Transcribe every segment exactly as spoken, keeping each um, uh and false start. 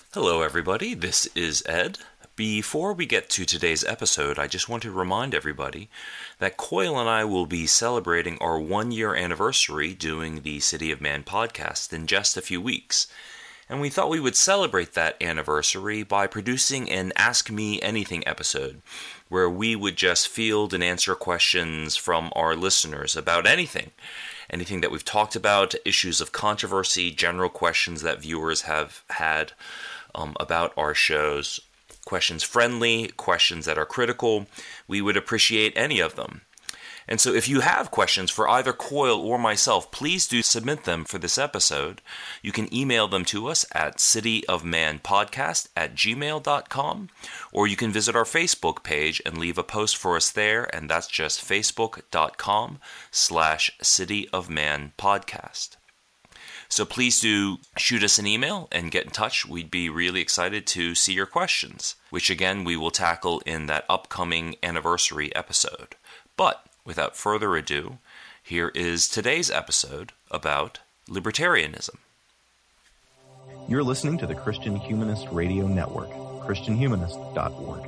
Hello everybody, this is Ed. Before we get to today's episode, I just want to remind everybody that Coyle and I will be celebrating our one-year anniversary doing the City of Man podcast in just a few weeks. And we thought we would celebrate that anniversary by producing an Ask Me Anything episode, where we would just field and answer questions from our listeners about anything. Anything that we've talked about, issues of controversy, general questions that viewers have had um, about our shows. Questions friendly, questions that are critical. We would appreciate any of them. And so if you have questions for either Coyle or myself, please do submit them for this episode. You can email them to us at cityofmanpodcast at gmail dot com, or you can visit our Facebook page and leave a post for us there, and that's just facebook.com slash cityofmanpodcast. So please do shoot us an email and get in touch. We'd be really excited to see your questions, which again we will tackle in that upcoming anniversary episode. But without further ado, here is today's episode about libertarianism. You're listening to the Christian Humanist Radio Network, christian humanist dot org.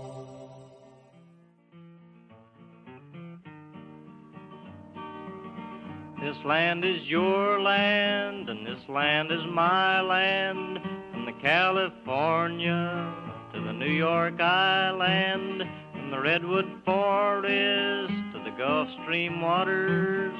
This land is your land, and this land is my land, from the California to the New York Island, from the Redwood Forest to the Gulf Stream waters.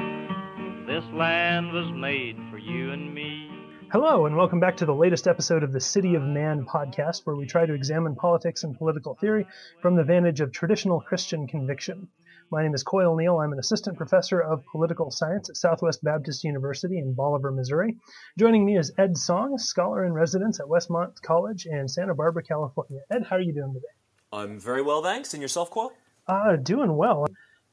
This land was made for you and me. Hello, and welcome back to the latest episode of the City of Man podcast, where we try to examine politics and political theory from the vantage of traditional Christian conviction. My name is Coyle Neal. I'm an assistant professor of political science at Southwest Baptist University in Bolivar, Missouri. Joining me is Ed Song, scholar in residence at Westmont College in Santa Barbara, California. Ed, how are you doing today? I'm very well, thanks. And yourself, Coyle? Uh, doing well.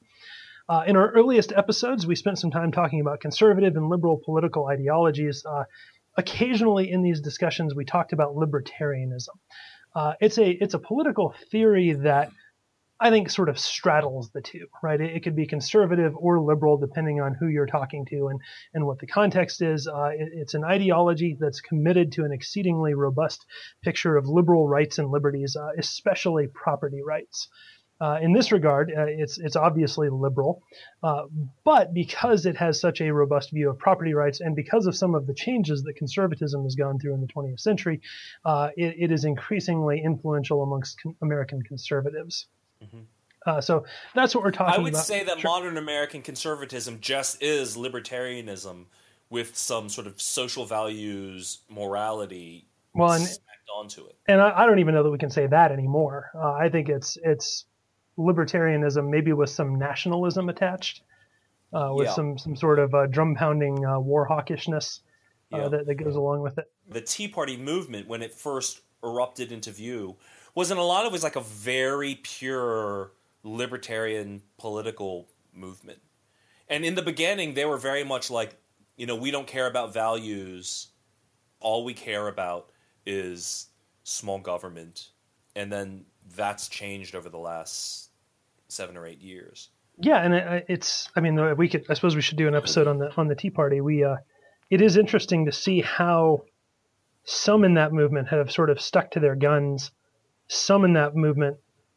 Uh, in our earliest episodes, we spent some time talking about conservative and liberal political ideologies. Uh, occasionally in these discussions, we talked about libertarianism. Uh, it's a it's a political theory that I think sort of straddles the two, right? It, it could be conservative or liberal depending on who you're talking to and, and what the context is. Uh, it, it's an ideology that's committed to an exceedingly robust picture of liberal rights and liberties, uh, especially property rights. Uh, in this regard, uh, it's it's obviously liberal, uh, but because it has such a robust view of property rights and because of some of the changes that conservatism has gone through in the twentieth century, uh, it, it is increasingly influential amongst con- American conservatives. Mm-hmm. Uh, so that's what we're talking about. I would about. say that sure. modern American conservatism just is libertarianism with some sort of social values, morality well, and, stacked onto it. And I, I don't even know that we can say that anymore. Uh, I think it's it's libertarianism, maybe with some nationalism attached, uh, with yeah. some, some sort of uh, drum-pounding uh, war hawkishness uh, yeah. that, that goes along with it. The Tea Party movement, when it first erupted into view, was in a lot of ways like a very pure libertarian political movement. And in the beginning, they were very much like, you know, we don't care about values. All we care about is small government. And then that's changed over the last seven or eight years. Yeah, and it, it's, I mean, we could, I suppose we should do an episode on the on the Tea Party. We, uh, it is interesting to see how some in that movement have sort of stuck to their guns. Some in that movement,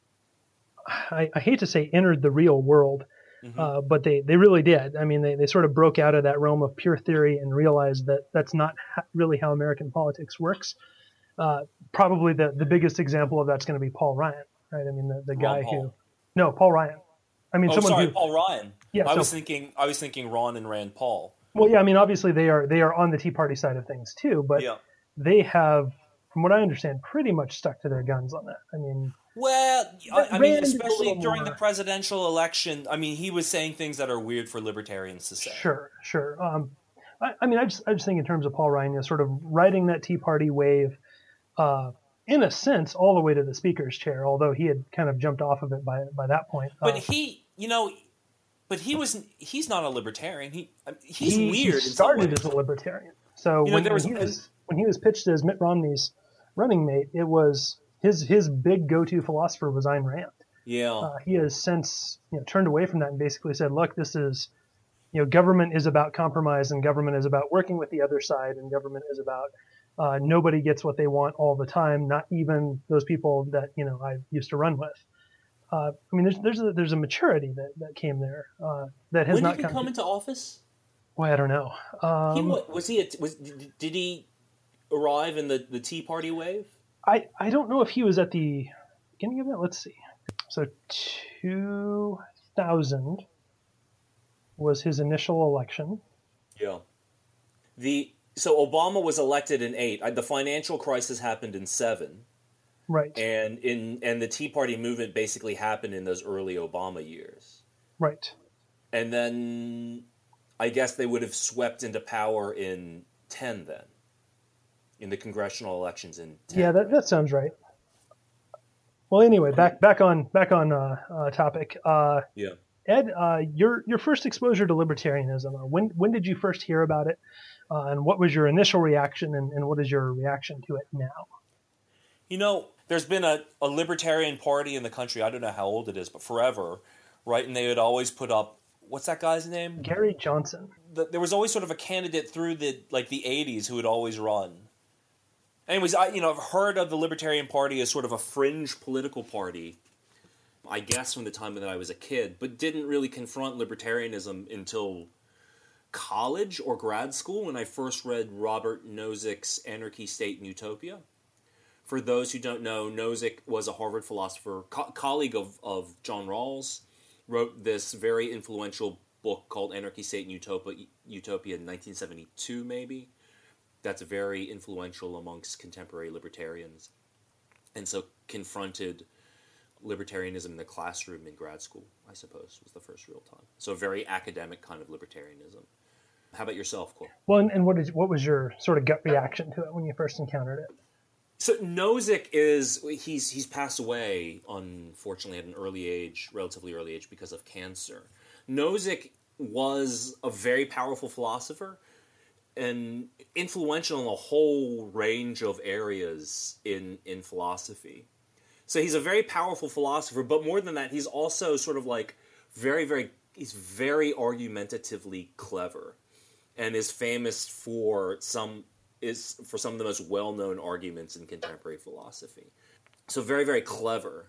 I, I hate to say entered the real world, mm-hmm. uh, but they, they really did. I mean, they, they sort of broke out of that realm of pure theory and realized that that's not ha- really how American politics works. Uh, probably the, the biggest example of that's going to be Paul Ryan, right? I mean, the, the guy Paul. who, no, Paul Ryan. I mean, oh, someone sorry, who, Paul Ryan. Yeah, I so, was thinking, I was thinking Ron and Rand Paul. Well, yeah, I mean, obviously they are they are on the Tea Party side of things too, but yeah. they have, from what I understand, pretty much stuck to their guns on that. I mean, well, I, I mean, especially during more, the presidential election. I mean, he was saying things that are weird for libertarians to say. Sure, sure. Um, I, I mean, I just I just think in terms of Paul Ryan, you know, sort of riding that Tea Party wave. Uh, in a sense, all the way to the speaker's chair, although he had kind of jumped off of it by by that point. But uh, he, you know, but he was he's not a libertarian. He he's he, weird. He started as a libertarian. So you know, when, there was, when, he was, when he was pitched as Mitt Romney's running mate, it was his his big go-to philosopher was Ayn Rand. Yeah. Uh, he has since you know turned away from that and basically said, look, this is, you know, government is about compromise and government is about working with the other side and government is about Uh, nobody gets what they want all the time, not even those people that, you know, I used to run with. Uh, I mean, there's there's a, there's a maturity that, that came there uh, that has when not did he come come to, into office? Boy, I don't know. Um, he was, was he a, was did he arrive in the, the Tea Party wave? I, I don't know if he was at the beginning of that. Let's see. So two thousand was his initial election. Yeah. The so Obama was elected in eight. The financial crisis happened in seven. Right. And in and the Tea Party movement basically happened in those early Obama years. Right. And then I guess they would have swept into power in ten then. In the congressional elections in ten. Yeah, that, that sounds right. Well, anyway, back back on back on uh, uh, topic. Uh, yeah. Ed, uh, your your first exposure to libertarianism. Uh, when when did you first hear about it, uh, and what was your initial reaction, and, and what is your reaction to it now? You know, there's been a, a libertarian party in the country. I don't know how old it is, but forever, right? And they would always put up, what's that guy's name? Gary Johnson. The, there was always sort of a candidate through the like the eighties who would always run. Anyways, I you know I've heard of the Libertarian Party as sort of a fringe political party, I guess from the time that I was a kid, but didn't really confront libertarianism until college or grad school when I first read Robert Nozick's Anarchy, State, and Utopia. For those who don't know, Nozick was a Harvard philosopher, co- colleague of, of John Rawls, wrote this very influential book called Anarchy, State, and Utopia, Utopia in nineteen seventy-two, maybe. That's very influential amongst contemporary libertarians. And so confronted libertarianism in the classroom in grad school, I suppose, was the first real time. So a very academic kind of libertarianism. How about yourself, Cole? Well, and, and what is what was your sort of gut reaction to it when you first encountered it? So Nozick is, he's he's passed away, unfortunately, at an early age, relatively early age, because of cancer. Nozick was a very powerful philosopher and influential in a whole range of areas in, in philosophy. So he's a very powerful philosopher, but more than that, he's also sort of like very, very, he's very argumentatively clever and is famous for some, is for some of the most well-known arguments in contemporary philosophy. So very, very clever.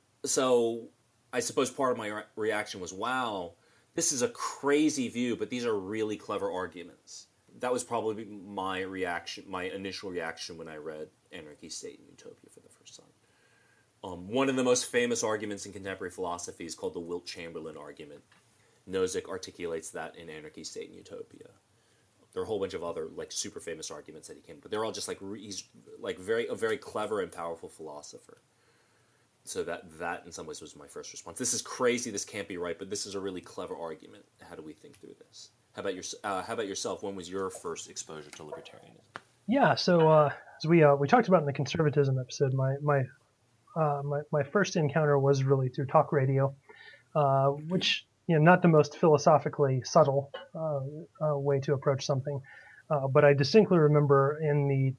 So I suppose part of my re- reaction was, wow, this is a crazy view, but these are really clever arguments. That was probably my reaction, my initial reaction when I read Anarchy, State, and Utopia for the first time. Um, one of the most famous arguments in contemporary philosophy is called the Wilt-Chamberlain argument. Nozick articulates that in Anarchy, State, and Utopia. There are a whole bunch of other like super famous arguments that he came, but they're all just like he's like very a very clever and powerful philosopher. So that that in some ways was my first response. This is crazy. This can't be right, but this is a really clever argument. How do we think through this? How about your uh, How about yourself? When was your first exposure to libertarianism? Yeah, so uh, as we uh, we talked about in the conservatism episode, my my uh, my my first encounter was really through talk radio, uh, which you know not the most philosophically subtle uh, uh, way to approach something, uh, but I distinctly remember in the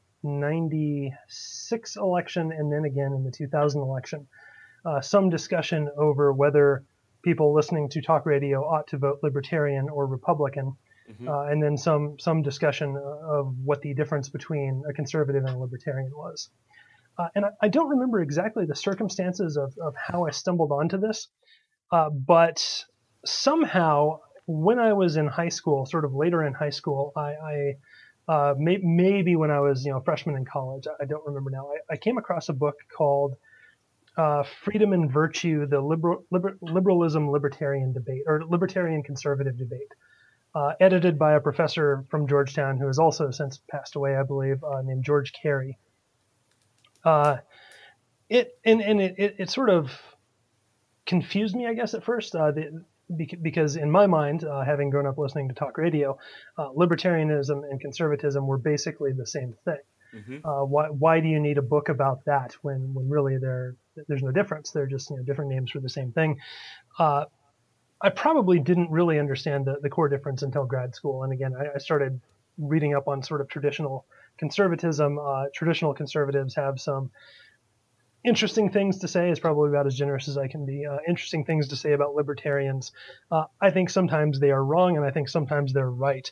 ninety-six election and then again in the two thousand election, uh, some discussion over whether people listening to talk radio ought to vote Libertarian or Republican, mm-hmm. uh, and then some some discussion of what the difference between a conservative and a libertarian was. Uh, and I, I don't remember exactly the circumstances of, of how I stumbled onto this, uh, but somehow when I was in high school, sort of later in high school, I, I uh, may, maybe when I was you know a freshman in college, I don't remember now, I, I came across a book called Uh, Freedom and Virtue, the liberal, liber, Liberalism Libertarian Debate, or Libertarian Conservative Debate, uh, edited by a professor from Georgetown who has also since passed away, I believe, uh, named George Carey. Uh, it and, and it, it, it sort of confused me, I guess, at first, uh, the, because in my mind, uh, having grown up listening to talk radio, uh, libertarianism and conservatism were basically the same thing. Mm-hmm. Uh, why why do you need a book about that when, when really there there's no difference? They're just you know, different names for the same thing. Uh, I probably didn't really understand the, the core difference until grad school. And again, I, I started reading up on sort of traditional conservatism. Uh, traditional conservatives have some interesting things to say, is probably about as generous as I can be. Uh, interesting things to say about libertarians. Uh, I think sometimes they are wrong, and I think sometimes they're right.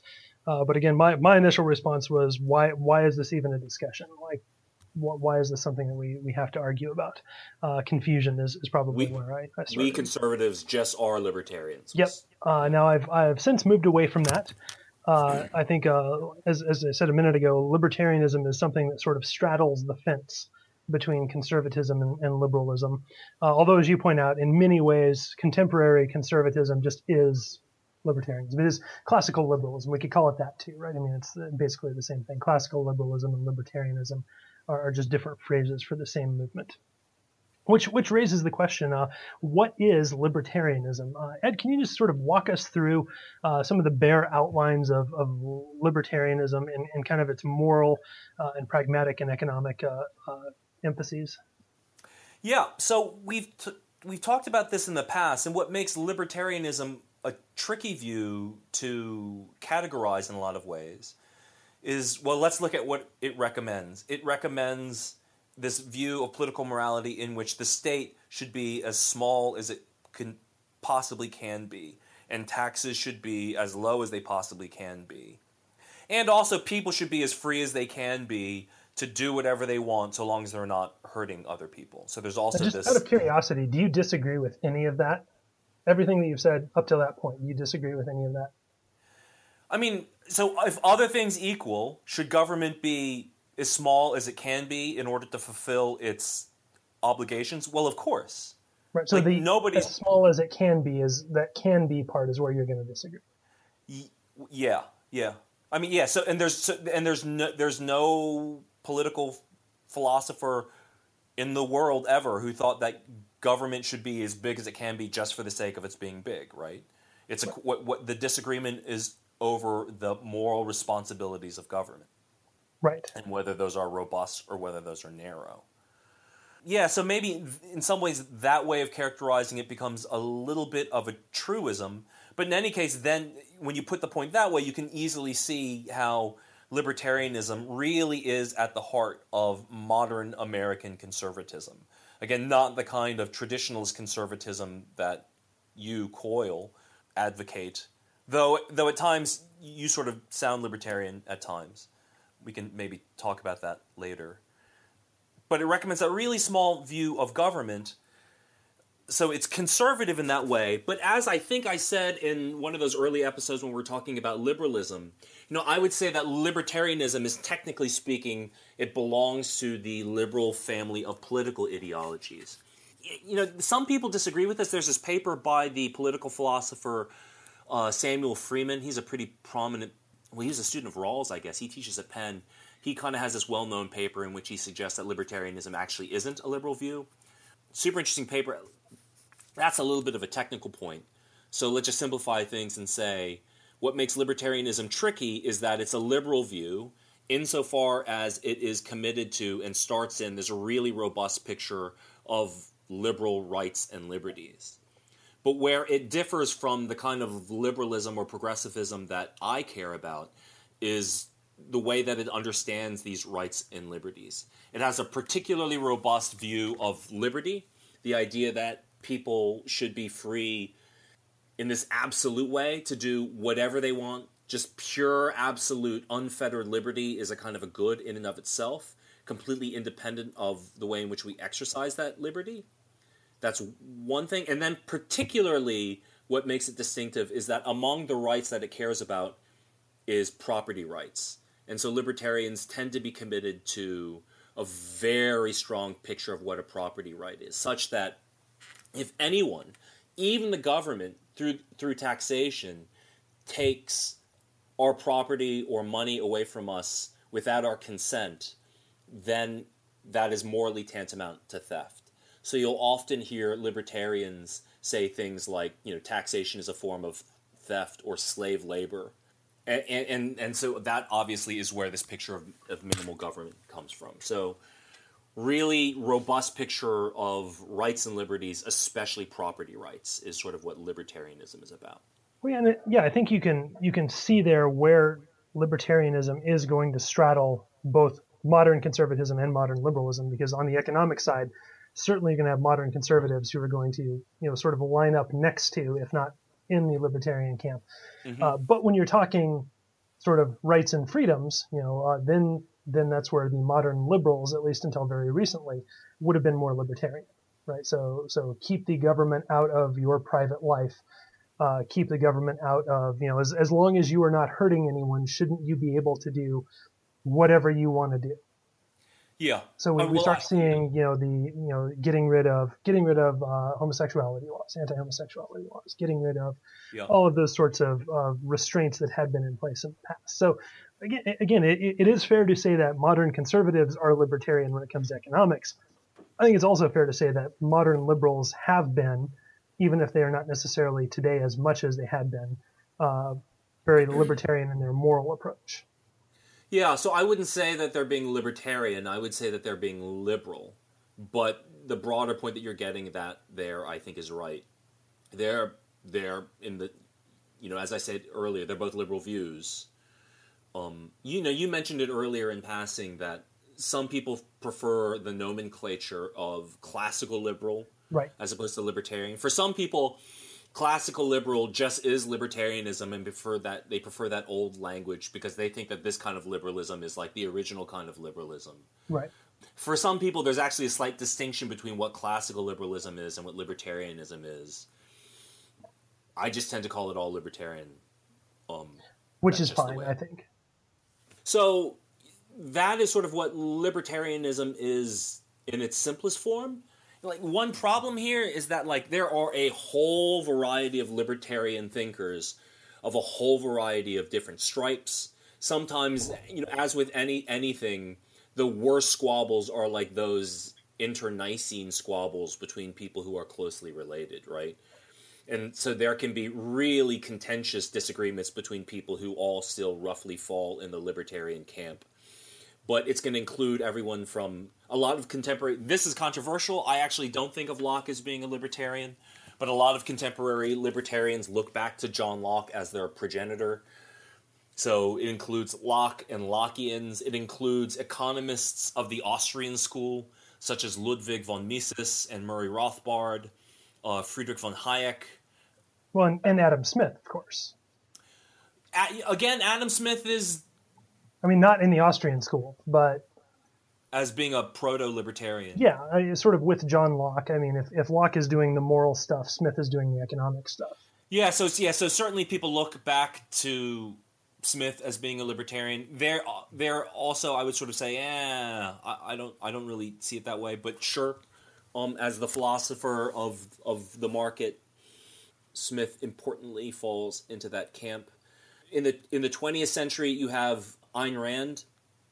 Uh, but again, my, my initial response was, why why is this even a discussion? Like, wh- why is this something that we, we have to argue about? Uh, confusion is, is probably We- where I, I started. We conservatives just are libertarians. Yep. Uh, now I've I've since moved away from that. Uh, I think, uh, as as I said a minute ago, libertarianism is something that sort of straddles the fence between conservatism and, and liberalism. Uh, although, as you point out, in many ways, contemporary conservatism just is libertarianism. It is classical liberalism. We could call it that too, right? I mean, it's basically the same thing. Classical liberalism and libertarianism are, are just different phrases for the same movement. Which which raises the question, uh, what is libertarianism? Uh, Ed, can you just sort of walk us through uh, some of the bare outlines of, of libertarianism and, and kind of its moral uh, and pragmatic and economic uh, uh, emphases? Yeah, so we've t- we've talked about this in the past, and what makes libertarianism a tricky view to categorize in a lot of ways is, well, let's look at what it recommends. It recommends this view of political morality in which the state should be as small as it can possibly can be, and taxes should be as low as they possibly can be. And also people should be as free as they can be to do whatever they want so long as they're not hurting other people. So there's also Just this... out of curiosity, do you disagree with any of that? Everything that you've said up to that point, do you disagree with any of that? I mean, so if other things equal, should government be as small as it can be in order to fulfill its obligations? Well, of course. Right. So like the nobody's... as small as it can be is that can be part is where you're going to disagree. Yeah, yeah. I mean, yeah. So and there's so, and there's no there's no political philosopher in the world ever who thought that government should be as big as it can be just for the sake of its being big, right? It's a, what what the disagreement is over the moral responsibilities of government. Right. And whether those are robust or whether those are narrow. Yeah, so maybe in some ways that way of characterizing it becomes a little bit of a truism. But in any case, then when you put the point that way, you can easily see how libertarianism really is at the heart of modern American conservatism. Again, not the kind of traditionalist conservatism that you, Coyle, advocate. Though, though at times you sort of sound libertarian at times. We can maybe talk about that later. But it recommends a really small view of government. So it's conservative in that way. But as I think I said in one of those early episodes when we were talking about liberalism, you know, I would say that libertarianism is, technically speaking, it belongs to the liberal family of political ideologies. You know, some people disagree with this. There's this paper by the political philosopher uh, Samuel Freeman. He's a pretty prominent... Well, he was a student of Rawls, I guess. He teaches at Penn. He kind of has this well-known paper in which he suggests that libertarianism actually isn't a liberal view. Super interesting paper. That's a little bit of a technical point. So let's just simplify things and say what makes libertarianism tricky is that it's a liberal view insofar as it is committed to and starts in this really robust picture of liberal rights and liberties. But where it differs from the kind of liberalism or progressivism that I care about is the way that it understands these rights and liberties. It has a particularly robust view of liberty, the idea that people should be free in this absolute way to do whatever they want. Just pure, absolute, unfettered liberty is a kind of a good in and of itself, completely independent of the way in which we exercise that liberty. That's one thing. And then particularly what makes it distinctive is that among the rights that it cares about is property rights. And so libertarians tend to be committed to a very strong picture of what a property right is, such that if anyone, even the government, through through taxation, takes our property or money away from us without our consent, then that is morally tantamount to theft. So you'll often hear libertarians say things like, you know, taxation is a form of theft or slave labor. And and, and so that obviously is where this picture of, of minimal government comes from. So really robust picture of rights and liberties, especially property rights, is sort of what libertarianism is about. Well, yeah, and it, yeah, I think you can you can see there where libertarianism is going to straddle both modern conservatism and modern liberalism, because on the economic side, certainly you're going to have modern conservatives who are going to, you know, sort of line up next to, if not in the libertarian camp. Mm-hmm. Uh, but when you're talking sort of rights and freedoms, you know, uh, then then that's where the modern liberals, at least until very recently, would have been more libertarian, right? So so keep the government out of your private life. Uh, keep the government out of, you know, as as long as you are not hurting anyone, shouldn't you be able to do whatever you want to do? Yeah. So we, Uh, we well, start I- seeing, you know, the you know getting rid of getting rid of uh, homosexuality laws, anti-homosexuality laws, getting rid of Yeah. all of those sorts of uh, restraints that had been in place in the past. So again, again, it, it is fair to say that modern conservatives are libertarian when it comes to economics. I think it's also fair to say that modern liberals have been, even if they are not necessarily today as much as they had been, uh, very libertarian in their moral approach. Yeah, so I wouldn't say that they're being libertarian. I would say that they're being liberal. But the broader point that you're getting that there, I think, is right. They're they're in the, you know, as I said earlier, they're both liberal views. Um, you know, you mentioned it earlier in passing that some people prefer the nomenclature of classical liberal, Right. as opposed to libertarian. For some people, classical liberal just is libertarianism, and prefer that they prefer that old language because they think that this kind of liberalism is like the original kind of liberalism. Right. For some people, there's actually a slight distinction between what classical liberalism is and what libertarianism is. I just tend to call it all libertarian. Um, Which that's is just the fine, way- I think. So that is sort of what libertarianism is in its simplest form. Like, one problem here is that, like, there are a whole variety of libertarian thinkers of a whole variety of different stripes. Sometimes, you know, as with any anything, the worst squabbles are like those internecine squabbles between people who are closely related, right? And so there can be really contentious disagreements between people who all still roughly fall in the libertarian camp. But it's going to include everyone from a lot of contemporary... This is controversial. I actually don't think of Locke as being a libertarian, but a lot of contemporary libertarians look back to John Locke as their progenitor. So it includes Locke and Lockeans. It includes economists of the Austrian school, such as Ludwig von Mises and Murray Rothbard, uh, Friedrich von Hayek. Well, and, and Adam Smith, of course. A- again, Adam Smith is... I mean, not in the Austrian school, but as being a proto-libertarian. yeah, I, sort of with John Locke. I mean, if, if Locke is doing the moral stuff, Smith is doing the economic stuff. Yeah, so yeah, so certainly people look back to Smith as being a libertarian. There, there also, I would sort of say, yeah, I, I don't, I don't really see it that way. But sure, um, as the philosopher of of the market, Smith importantly falls into that camp. In the in the twentieth century, you have Ayn Rand.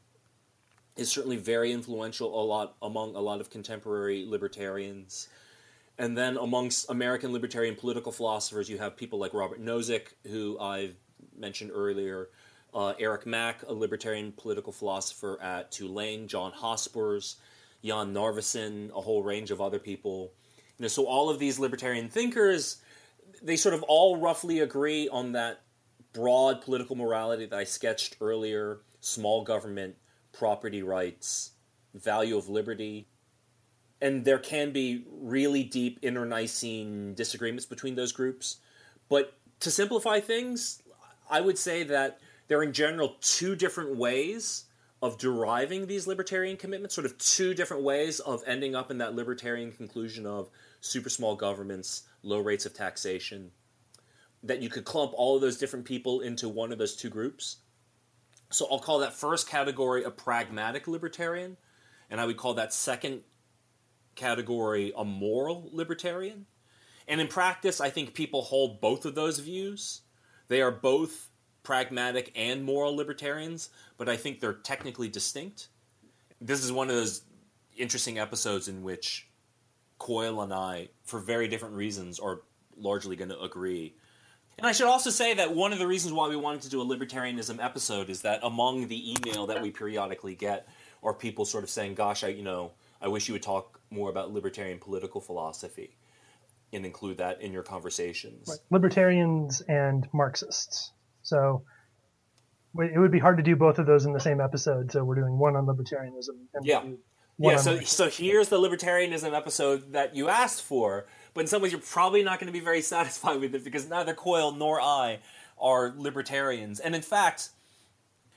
Is certainly very influential a lot among a lot of contemporary libertarians. And then amongst American libertarian political philosophers, you have people like Robert Nozick, who I've mentioned earlier, uh, Eric Mack, a libertarian political philosopher at Tulane, John Hospers, Jan Narveson, a whole range of other people. You know, so all of these libertarian thinkers, they sort of all roughly agree on that broad political morality that I sketched earlier: small government, property rights, value of liberty. And there can be really deep internecine disagreements between those groups. But to simplify things, I would say that there are in general two different ways of deriving these libertarian commitments, sort of two different ways of ending up in that libertarian conclusion of super small governments, low rates of taxation, that you could clump all of those different people into one of those two groups. So I'll call that first category a pragmatic libertarian, and I would call that second category a moral libertarian. And in practice, I think people hold both of those views. They are both pragmatic and moral libertarians, but I think they're technically distinct. This is one of those interesting episodes in which Coyle and I, for very different reasons, are largely going to agree. And I should also say that one of the reasons why we wanted to do a libertarianism episode is that among the email that we periodically get are people sort of saying, gosh, I, you know, I wish you would talk more about libertarian political philosophy and include that in your conversations. Right. Libertarians and Marxists. So it would be hard to do both of those in the same episode. So we're doing one on libertarianism. And Yeah. one Yeah, on so Marxism. so here's the libertarianism episode that you asked for, but in some ways you're probably not going to be very satisfied with it because neither Coyle nor I are libertarians. And in fact,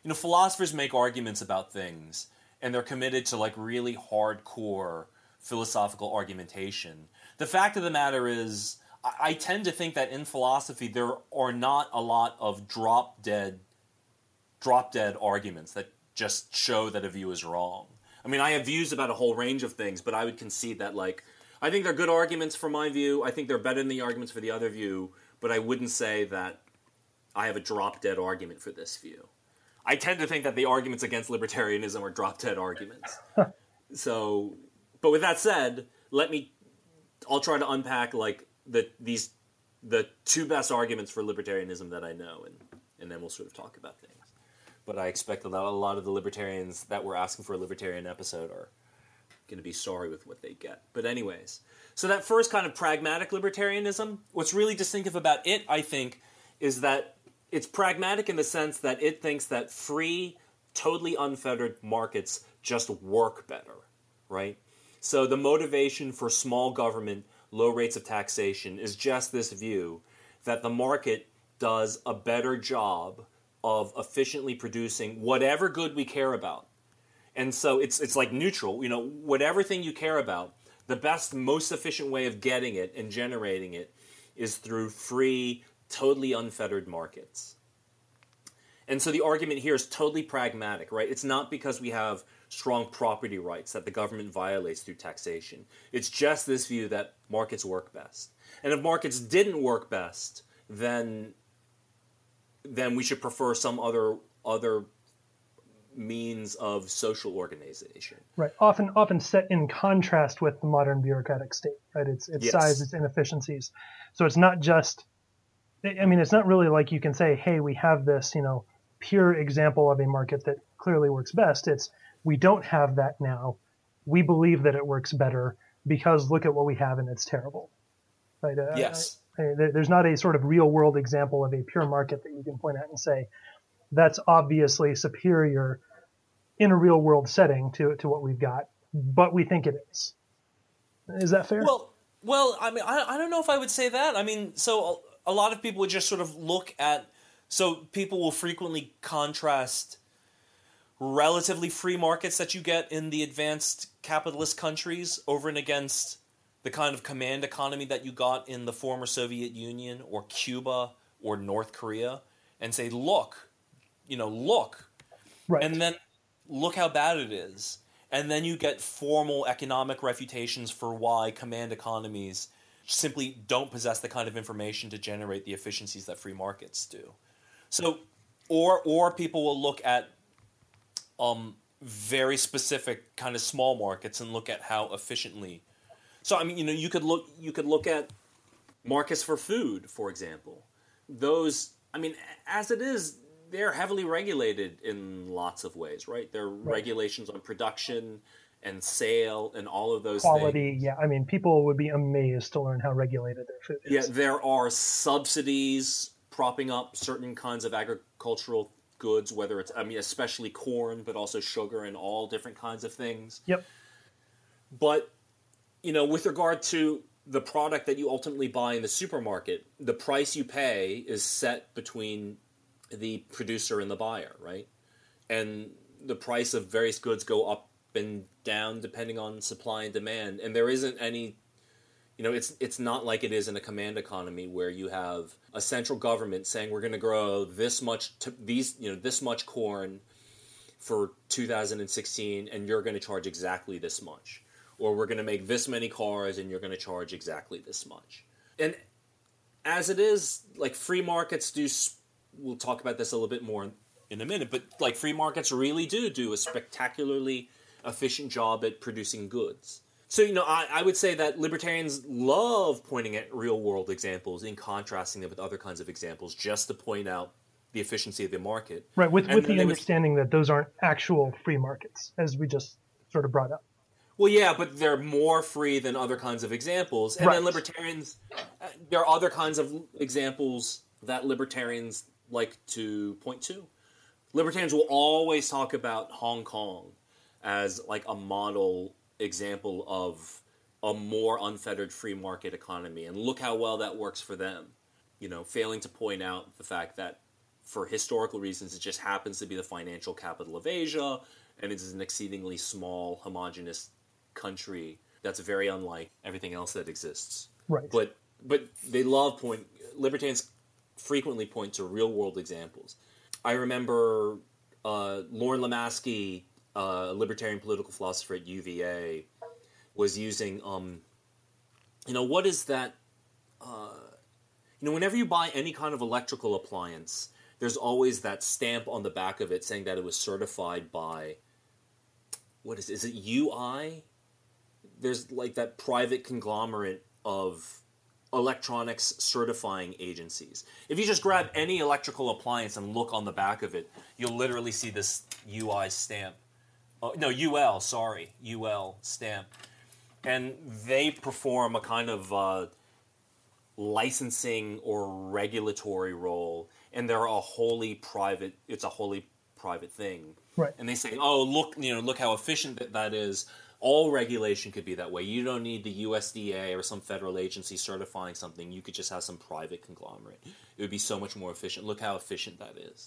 you know, philosophers make arguments about things, and they're committed to, like, really hardcore philosophical argumentation. The fact of the matter is, I, I tend to think that in philosophy there are not a lot of drop-dead, drop-dead arguments that just show that a view is wrong. I mean, I have views about a whole range of things, but I would concede that, like, I think they're good arguments for my view. I think they're better than the arguments for the other view, but I wouldn't say that I have a drop-dead argument for this view. I tend to think that the arguments against libertarianism are drop-dead arguments. So, but with that said, let me, I'll try to unpack, like, the these the two best arguments for libertarianism that I know, and, and then we'll sort of talk about things. But I expect that a lot of the libertarians that were asking for a libertarian episode are going to be sorry with what they get. But anyways, so that first kind of pragmatic libertarianism, what's really distinctive about it, I think, is that it's pragmatic in the sense that it thinks that free, totally unfettered markets just work better, right? So the motivation for small government, low rates of taxation is just this view that the market does a better job of efficiently producing whatever good we care about. And so it's it's like neutral, you know, whatever thing you care about, the best, most efficient way of getting it and generating it is through free, totally unfettered markets. And so the argument here is totally pragmatic, right? It's not because we have strong property rights that the government violates through taxation. It's just this view that markets work best. And if markets didn't work best, then then we should prefer some other other means of social organization. Right. Often often set in contrast with the modern bureaucratic state, right? Its its Yes. size, its inefficiencies. So it's not just, I mean, it's not really like you can say, hey, we have this, you know, pure example of a market that clearly works best. It's, we don't have that now. We believe that it works better because look at what we have and it's terrible. Right? Uh, Yes. I, I, there's not a sort of real world example of a pure market that you can point at and say, that's obviously superior in a real world setting to, to what we've got, but we think it is. Is that fair? Well, well, I mean, I, I don't know if I would say that. I mean, so a, a lot of people would just sort of look at, so people will frequently contrast relatively free markets that you get in the advanced capitalist countries over and against the kind of command economy that you got in the former Soviet Union or Cuba or North Korea, and say, look, you know, look, right. and then look how bad it is. And then you get formal economic refutations for why command economies simply don't possess the kind of information to generate the efficiencies that free markets do. So, or or people will look at um, very specific kind of small markets and look at how efficiently. So, I mean, you know, you could look you could look at markets for food, for example. Those, I mean, as it is, they're heavily regulated in lots of ways, right? There are right. regulations on production and sale and all of those Quality, things. yeah. I mean, people would be amazed to learn how regulated their food is. Yeah, there are subsidies propping up certain kinds of agricultural goods, whether it's, I mean, especially corn, but also sugar and all different kinds of things. Yep. But, you know, with regard to the product that you ultimately buy in the supermarket, the price you pay is set between the producer and the buyer, right? And the price of various goods go up and down depending on supply and demand. And there isn't any, you know, it's it's not like it is in a command economy where you have a central government saying we're going to grow this much, to these, you know, this much corn for two thousand sixteen, and you're going to charge exactly this much, or we're going to make this many cars and you're going to charge exactly this much. And as it is, like free markets do. We'll talk about this a little bit more in a minute, but like free markets really do do a spectacularly efficient job at producing goods. So, you know, I, I would say that libertarians love pointing at real-world examples and contrasting them with other kinds of examples just to point out the efficiency of the market. Right, with, with the would, understanding that those aren't actual free markets, as we just sort of brought up. Well, yeah, but they're more free than other kinds of examples. And right. then libertarians, there are other kinds of examples that libertarians like to point to. Libertarians will always talk about Hong Kong as like a model example of a more unfettered free market economy, and look how well that works for them. You know, failing to point out the fact that for historical reasons, it just happens to be the financial capital of Asia, and it is an exceedingly small, homogenous country that's very unlike everything else that exists. Right. But but they love point libertarians frequently point to real world examples. I remember uh, Lauren Lemaski, uh, a libertarian political philosopher at U V A, was using, um, you know, what is that? Uh, you know, whenever you buy any kind of electrical appliance, there's always that stamp on the back of it saying that it was certified by, what is it? Is it U I? There's like that private conglomerate of electronics certifying agencies. If you just grab any electrical appliance and look on the back of it, you'll literally see this U I stamp. Uh, no, U L, sorry, U L stamp. And they perform a kind of uh, licensing or regulatory role, and they're a wholly private, it's a wholly private thing. Right. And they say, oh, look, you know, look how efficient that, that is. All regulation could be that way. You don't need the U S D A or some federal agency certifying something. You could just have some private conglomerate. It would be so much more efficient. Look how efficient that is.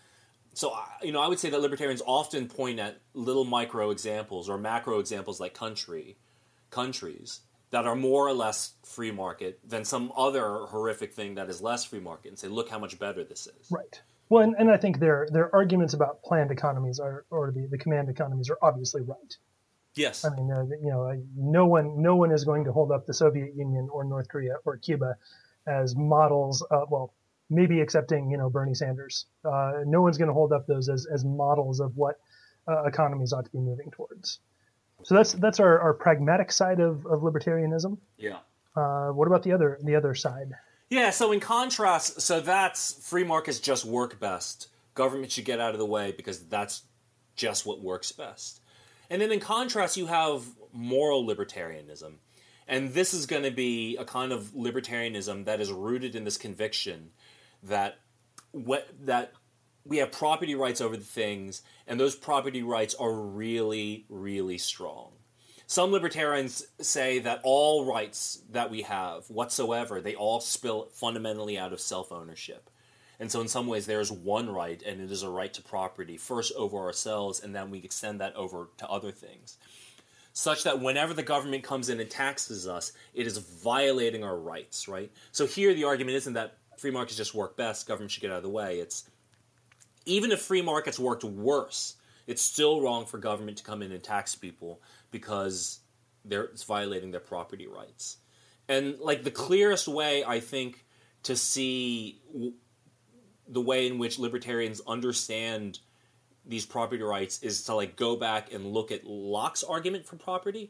So, you know, I would say that libertarians often point at little micro examples or macro examples like country, countries that are more or less free market than some other horrific thing that is less free market and say, look how much better this is. Right. Well, and, and I think their their arguments about planned economies are, or the, the command economies are obviously right. Yes. I mean, uh, you know, no one, no one is going to hold up the Soviet Union or North Korea or Cuba as models. Uh, well, maybe excepting, you know, Bernie Sanders. Uh, no one's going to hold up those as, as models of what uh, economies ought to be moving towards. So that's that's our, our pragmatic side of, of libertarianism. Yeah. Uh, what about the other the other side? Yeah. So in contrast, so that's free markets just work best. Government should get out of the way because that's just what works best. And then in contrast, you have moral libertarianism. And this is going to be a kind of libertarianism that is rooted in this conviction that what, that we have property rights over the things, and those property rights are really, really strong. Some libertarians say that all rights that we have whatsoever, they all spill fundamentally out of self-ownership. And so in some ways there is one right, and it is a right to property, first over ourselves, and then we extend that over to other things. Such that whenever the government comes in and taxes us, it is violating our rights, right? So here the argument isn't that free markets just work best, government should get out of the way. It's even if free markets worked worse, it's still wrong for government to come in and tax people because they're, it's violating their property rights. And like the clearest way, I think, to see the way in which libertarians understand these property rights is to like go back and look at Locke's argument for property,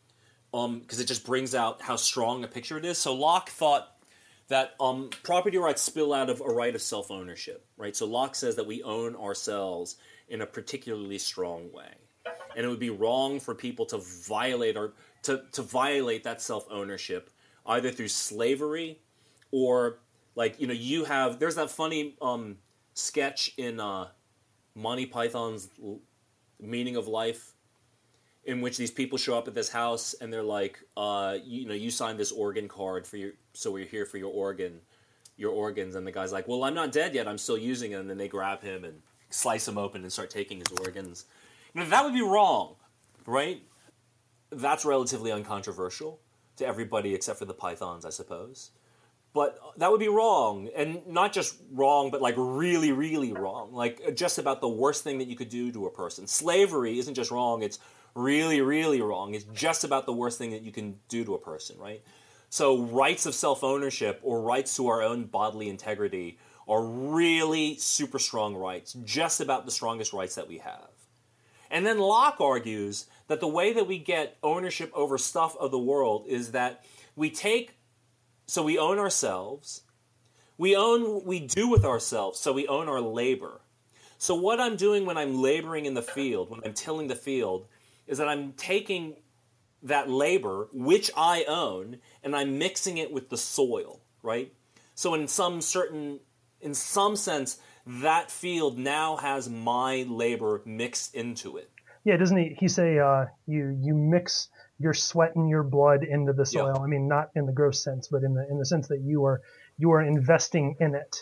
um, because it just brings out how strong a picture it is. So Locke thought that um, property rights spill out of a right of self-ownership, right? So Locke says that we own ourselves in a particularly strong way, and it would be wrong for people to violate our to to violate that self-ownership either through slavery or like, you know, you have, there's that funny um, sketch in uh, Monty Python's Meaning of Life in which these people show up at this house and they're like, uh, you, you know, you signed this organ card for your, so we're here for your organ, your organs. And the guy's like, well, I'm not dead yet. I'm still using it. And then they grab him and slice him open and start taking his organs. You know, that would be wrong, right? That's relatively uncontroversial to everybody except for the Pythons, I suppose. But that would be wrong, and not just wrong, but like really, really wrong. Like just about the worst thing that you could do to a person. Slavery isn't just wrong, it's really, really wrong. It's just about the worst thing that you can do to a person, right? So rights of self-ownership or rights to our own bodily integrity are really super strong rights, just about the strongest rights that we have. And then Locke argues that the way that we get ownership over stuff of the world is that we take So we own ourselves, we own what we do with ourselves, so we own our labor. So what I'm doing when I'm laboring in the field, when I'm tilling the field, is that I'm taking that labor, which I own, and I'm mixing it with the soil, right? So in some certain, in some sense, that field now has my labor mixed into it. Yeah, doesn't he, he say uh, you you mix your sweat and your blood into the soil? Yeah. I mean, not in the gross sense, but in the in the sense that you are you are investing in it.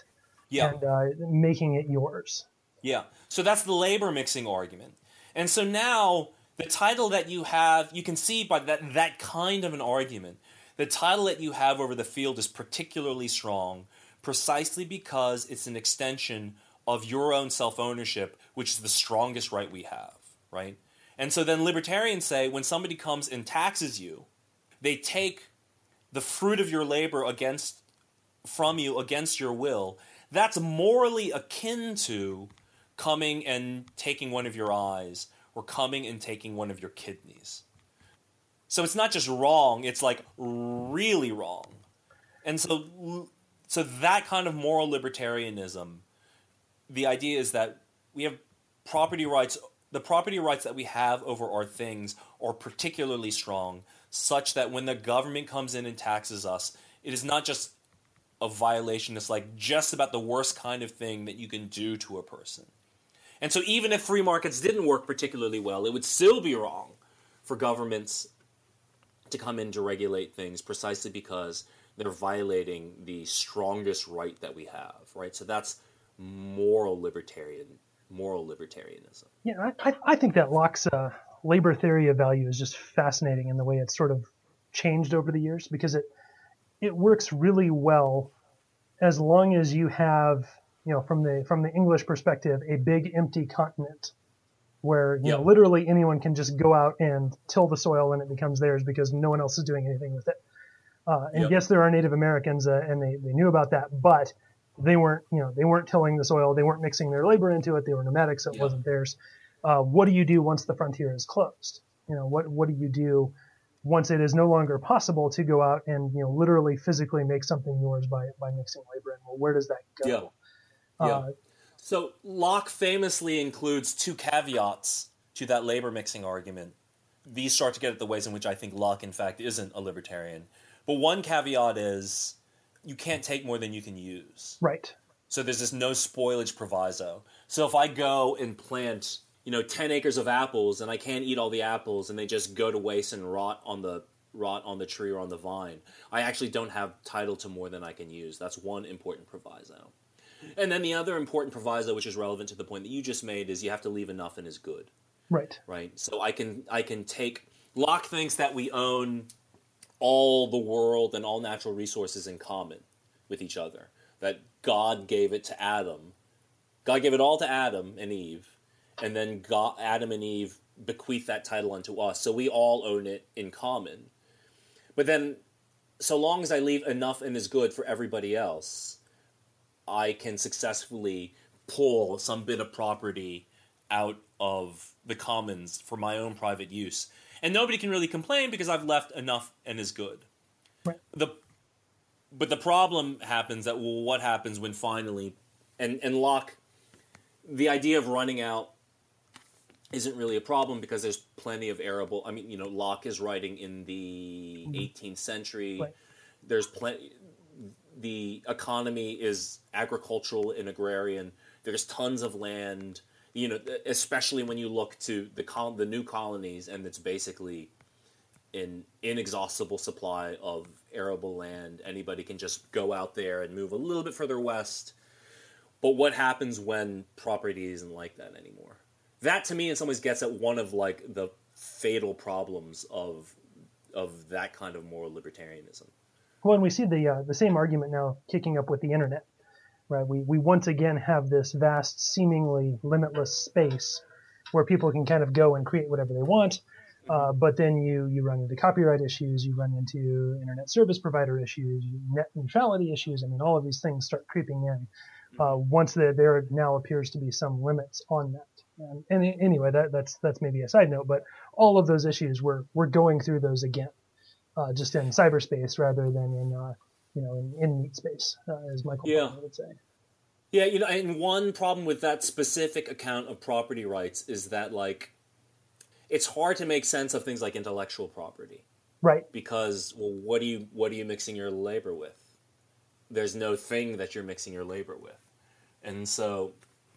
Yeah. and uh, making it yours. Yeah. So that's the labor mixing argument. And so now the title that you have, you can see by that, that kind of an argument, the title that you have over the field is particularly strong precisely because it's an extension of your own self-ownership, which is the strongest right we have, right? And so then libertarians say when somebody comes and taxes you, they take the fruit of your labor against from you against your will. That's morally akin to coming and taking one of your eyes or coming and taking one of your kidneys. So it's not just wrong, it's like really wrong. And so so that kind of moral libertarianism, the idea is that we have property rights, the property rights that we have over our things are particularly strong, such that when the government comes in and taxes us, it is not just a violation, it's like just about the worst kind of thing that you can do to a person. And so even if free markets didn't work particularly well, it would still be wrong for governments to come in to regulate things precisely because they're violating the strongest right that we have, right? So that's moral libertarian, moral libertarianism. Yeah, I, I think that Locke's uh, labor theory of value is just fascinating in the way it's sort of changed over the years, because it it works really well as long as you have, you know, from the from the English perspective, a big empty continent where you Yep. know literally anyone can just go out and till the soil and it becomes theirs because no one else is doing anything with it. Uh, and Yep. yes, there are Native Americans, uh, and they, they knew about that, but they weren't, you know, they weren't tilling the soil, they weren't mixing their labor into it, they were nomadic, so it Yep. wasn't theirs. Uh, what do you do once the frontier is closed? You know, what what do you do once it is no longer possible to go out and, you know, literally physically make something yours by by mixing labor in? Well, where does that go? Yeah. Yeah. Uh, So Locke famously includes two caveats to that labor mixing argument. These start to get at the ways in which I think Locke, in fact, isn't a libertarian. But one caveat is you can't take more than you can use. right. So there's this no spoilage proviso. So if I go and plant, you know, ten acres of apples and I can't eat all the apples and they just go to waste and rot on the rot on the tree or on the vine, I actually don't have title to more than I can use. That's one important proviso. And then the other important proviso, which is relevant to the point that you just made, is you have to leave enough and is good, Right. right? So I can I can take Locke thinks that we own all the world and all natural resources in common with each other. That God gave it to Adam. God gave it all to Adam and Eve, and then God, Adam and Eve bequeathed that title unto us. So we all own it in common. But then, so long as I leave enough and is good for everybody else, I can successfully pull some bit of property out of the commons for my own private use. And nobody can really complain because I've left enough and is good. Right. The But the problem happens that, well, what happens when finally, and, and Locke, the idea of running out isn't really a problem because there's plenty of arable, I mean, you know, Locke is writing in the eighteenth century. Right. There's plenty, the economy is agricultural and agrarian. There's tons of land, you know, especially when you look to the col- the new colonies, and it's basically an inexhaustible supply of arable land. Anybody can just go out there and move a little bit further west. But what happens when property isn't like that anymore? That, to me, in some ways gets at one of, like, the fatal problems of of that kind of moral libertarianism. Well, and we see the uh, the same argument now kicking up with the internet, right? We we once again have this vast, seemingly limitless space where people can kind of go and create whatever they want, uh, but then you you run into copyright issues, you run into internet service provider issues, net neutrality issues. I mean, all of these things start creeping in uh, once there there now appears to be some limits on that. And, and anyway, that that's that's maybe a side note, but all of those issues we're we're going through those again. Uh, just in cyberspace rather than in, uh, you know, in, in meat space, uh, as Michael Yeah. Pollan would say. Yeah, you know, and one problem with that specific account of property rights is that, like, it's hard to make sense of things like intellectual property Right. because, well, what are you what are you mixing your labor with? There's no thing that you're mixing your labor with, and so,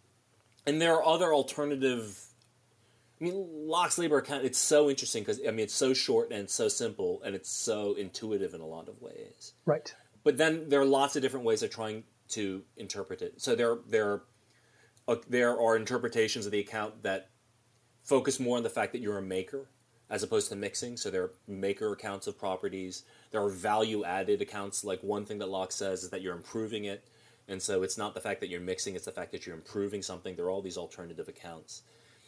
and there are other alternative. I mean, Locke's labor account, it's so interesting because, I mean, it's so short and it's so simple and it's so intuitive in a lot of ways. Right. But then there are lots of different ways of trying to interpret it. So there there uh, there are interpretations of the account that focus more on the fact that you're a maker as opposed to mixing. So there are maker accounts of properties. There are value-added accounts. Like one thing that Locke says is that you're improving it. And so it's not the fact that you're mixing, it's the fact that you're improving something. There are all these alternative accounts.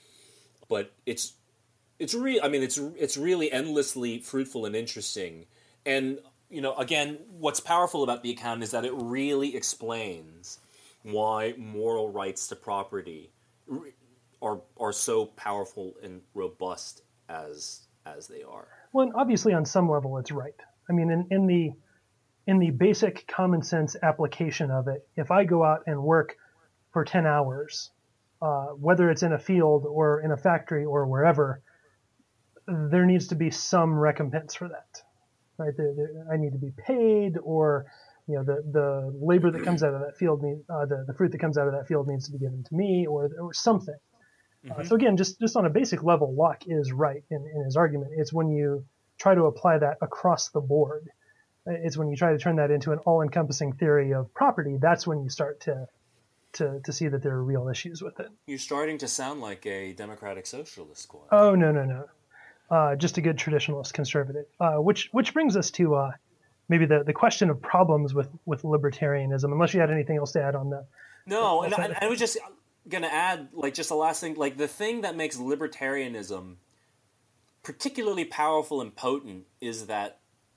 But it's it's re- I mean it's it's really endlessly fruitful and interesting. And you know, again, what's powerful about the account is that it really explains why moral rights to property are are so powerful and robust as as they are. Well, and obviously on some level it's right. I mean, in, in the in the basic common sense application of it, if I go out and work for ten hours, uh, whether it's in a field or in a factory or wherever, there needs to be some recompense for that, right? There, there, I need to be paid, or you know, the, the labor that comes out of that field, need, uh, the, the fruit that comes out of that field needs to be given to me, or, or something. Mm-hmm. Uh, so again, just, just on a basic level, Locke is right in, in his argument. It's when you try to apply that across the board. It's when you try to turn that into an all-encompassing theory of property, that's when you start to, to to see that there are real issues with it. You're starting to sound like a democratic socialist, Coyle. Oh, no, no, no. Uh, just a good traditionalist conservative. Uh, which which brings us to uh, maybe the, the question of problems with, with libertarianism, unless you had anything else to add on that. No, and I, I was just going to add, like, just the last thing, like, the thing that makes libertarianism particularly powerful and potent is that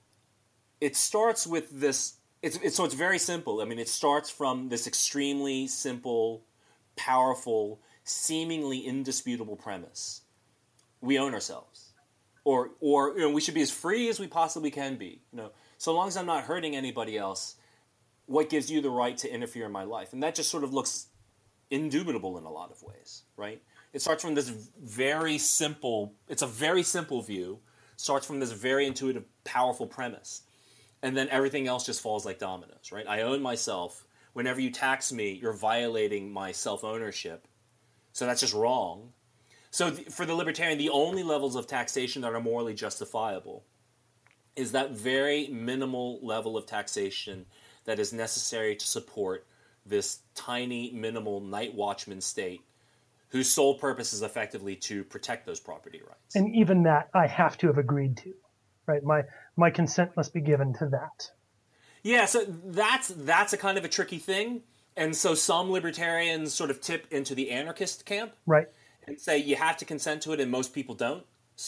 it starts with this, it's, it's, so it's very simple. I mean, it starts from this extremely simple, powerful, seemingly indisputable premise. We own ourselves. Or, or you know, we should be as free as we possibly can be. You know, so long as I'm not hurting anybody else, what gives you the right to interfere in my life? And that just sort of looks indubitable in a lot of ways, right? It starts from this very simple, it's a very simple view, starts from this very intuitive, powerful premise. And then everything else just falls like dominoes, right? I own myself. Whenever you tax me, you're violating my self-ownership. So that's just wrong. So th- for the libertarian, the only levels of taxation that are morally justifiable is that very minimal level of taxation that is necessary to support this tiny, minimal night watchman state whose sole purpose is effectively to protect those property rights. And even that I have to have agreed to, right? My my consent must be given to that. Yeah, so that's that's a kind of a tricky thing. And so some libertarians sort of tip into the anarchist camp. Right. And say you have to consent to it, and most people don't.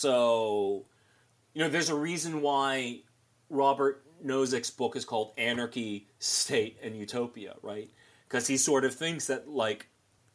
So, you know, there's a reason why Robert Nozick's book is called Anarchy, State, and Utopia, right? Because he sort of thinks that, like,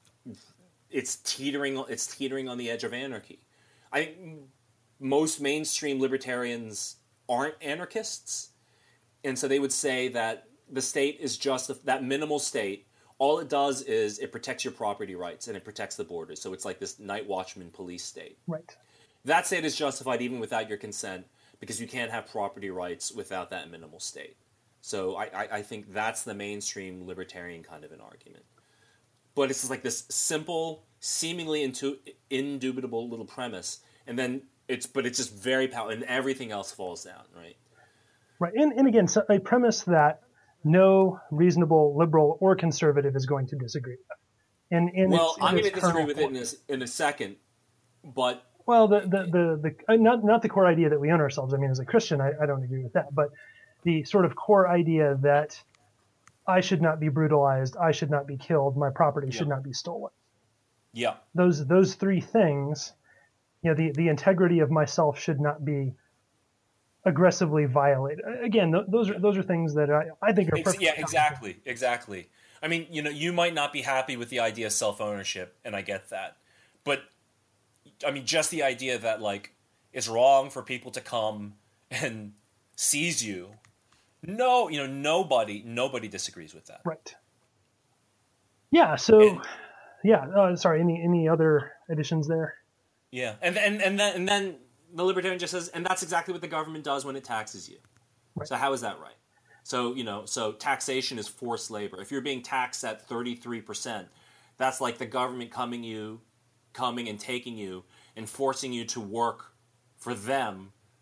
it's teetering, it's teetering on the edge of anarchy. I think most mainstream libertarians aren't anarchists, and so they would say that the state is just that minimal state. All it does is it protects your property rights and it protects the borders. So it's like this night watchman police state. Right. That state is justified even without your consent because you can't have property rights without that minimal state. So I, I, I think that's the mainstream libertarian kind of an argument. But it's just like this simple, seemingly intu- indubitable little premise, and then it's but it's just very powerful, and everything else falls down, right? Right, and and again, so a premise that no reasonable liberal or conservative is going to disagree with. And, and well, it's, I'm it's going to disagree with form. it in a, in a second, but well, the the the, the uh, not not the core idea that we own ourselves. I mean, as a Christian, I, I don't agree with that, but the sort of core idea that I should not be brutalized, I should not be killed, my property yeah. should not be stolen. Yeah, those those three things, you know, the the integrity of myself should not be aggressively violated. Again, th- those are those are things that I, I think are perfectly yeah, exactly, exactly. I mean, you know, you might not be happy with the idea of self-ownership, and I get that. But, I mean, just the idea that, like, it's wrong for people to come and seize you, no, you know, nobody, nobody disagrees with that. Right. Yeah, so, and, yeah, uh, sorry, any any other additions there? Yeah, and, and, and, then, and then the libertarian just says, and that's exactly what the government does when it taxes you. Right. So how is that right? So, you know, so taxation is forced labor. If you're being taxed at thirty-three percent, that's like the government coming you, coming and taking you and forcing you to work for them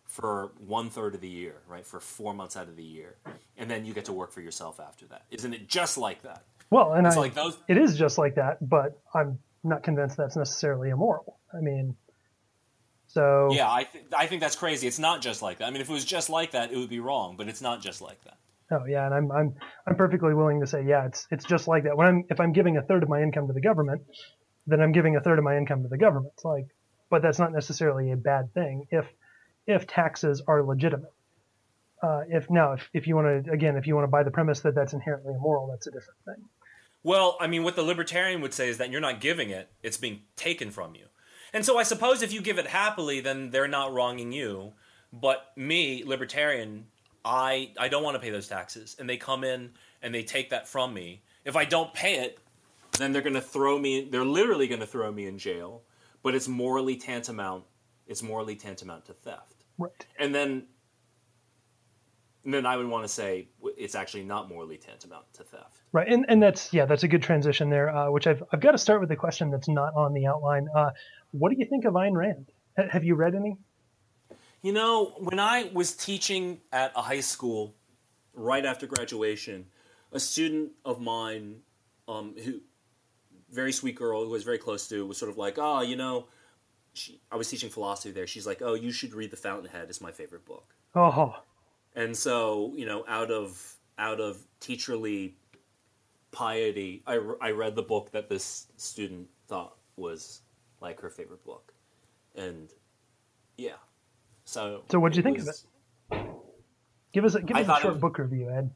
for one third of the year, right? For four months out of the year, and then you get to work for yourself after that. Isn't it just like that? Well, and it's I, like those. It is just like that, but I'm not convinced that's necessarily immoral. I mean, so yeah, I th- I think that's crazy. It's not just like that. I mean, if it was just like that, it would be wrong, but it's not just like that. Oh yeah, and I'm I'm I'm perfectly willing to say yeah, it's it's just like that. When I'm if I'm giving a third of my income to the government, then I'm giving a third of my income to the government. It's like, but that's not necessarily a bad thing if if taxes are legitimate. Uh, if now if if you want to again if you want to buy the premise that that's inherently immoral, that's a different thing. Well, I mean, what the libertarian would say is that you're not giving it; it's being taken from you. And so I suppose if you give it happily, then they're not wronging you. But me, libertarian, I I don't want to pay those taxes, and they come in and they take that from me. If I don't pay it, then they're going to throw me. They're literally going to throw me in jail. But it's morally tantamount. It's morally tantamount to theft. Right. And then, and then I would want to say it's actually not morally tantamount to theft. Right, and and that's yeah, that's a good transition there. Uh, which I've I've got to start with the question that's not on the outline. Uh, what do you think of Ayn Rand? H- have you read any? You know, when I was teaching at a high school, right after graduation, a student of mine, um, who, very sweet girl who I was very close to, was sort of like, oh, you know, she, I was teaching philosophy there. She's like, oh, you should read The Fountainhead. It's my favorite book. Oh. And so, you know, out of out of teacherly piety, I, I read the book that this student thought was like her favorite book, and yeah. So, so what did you think was, of it? Give us a, give I us a short it, book review, Ed.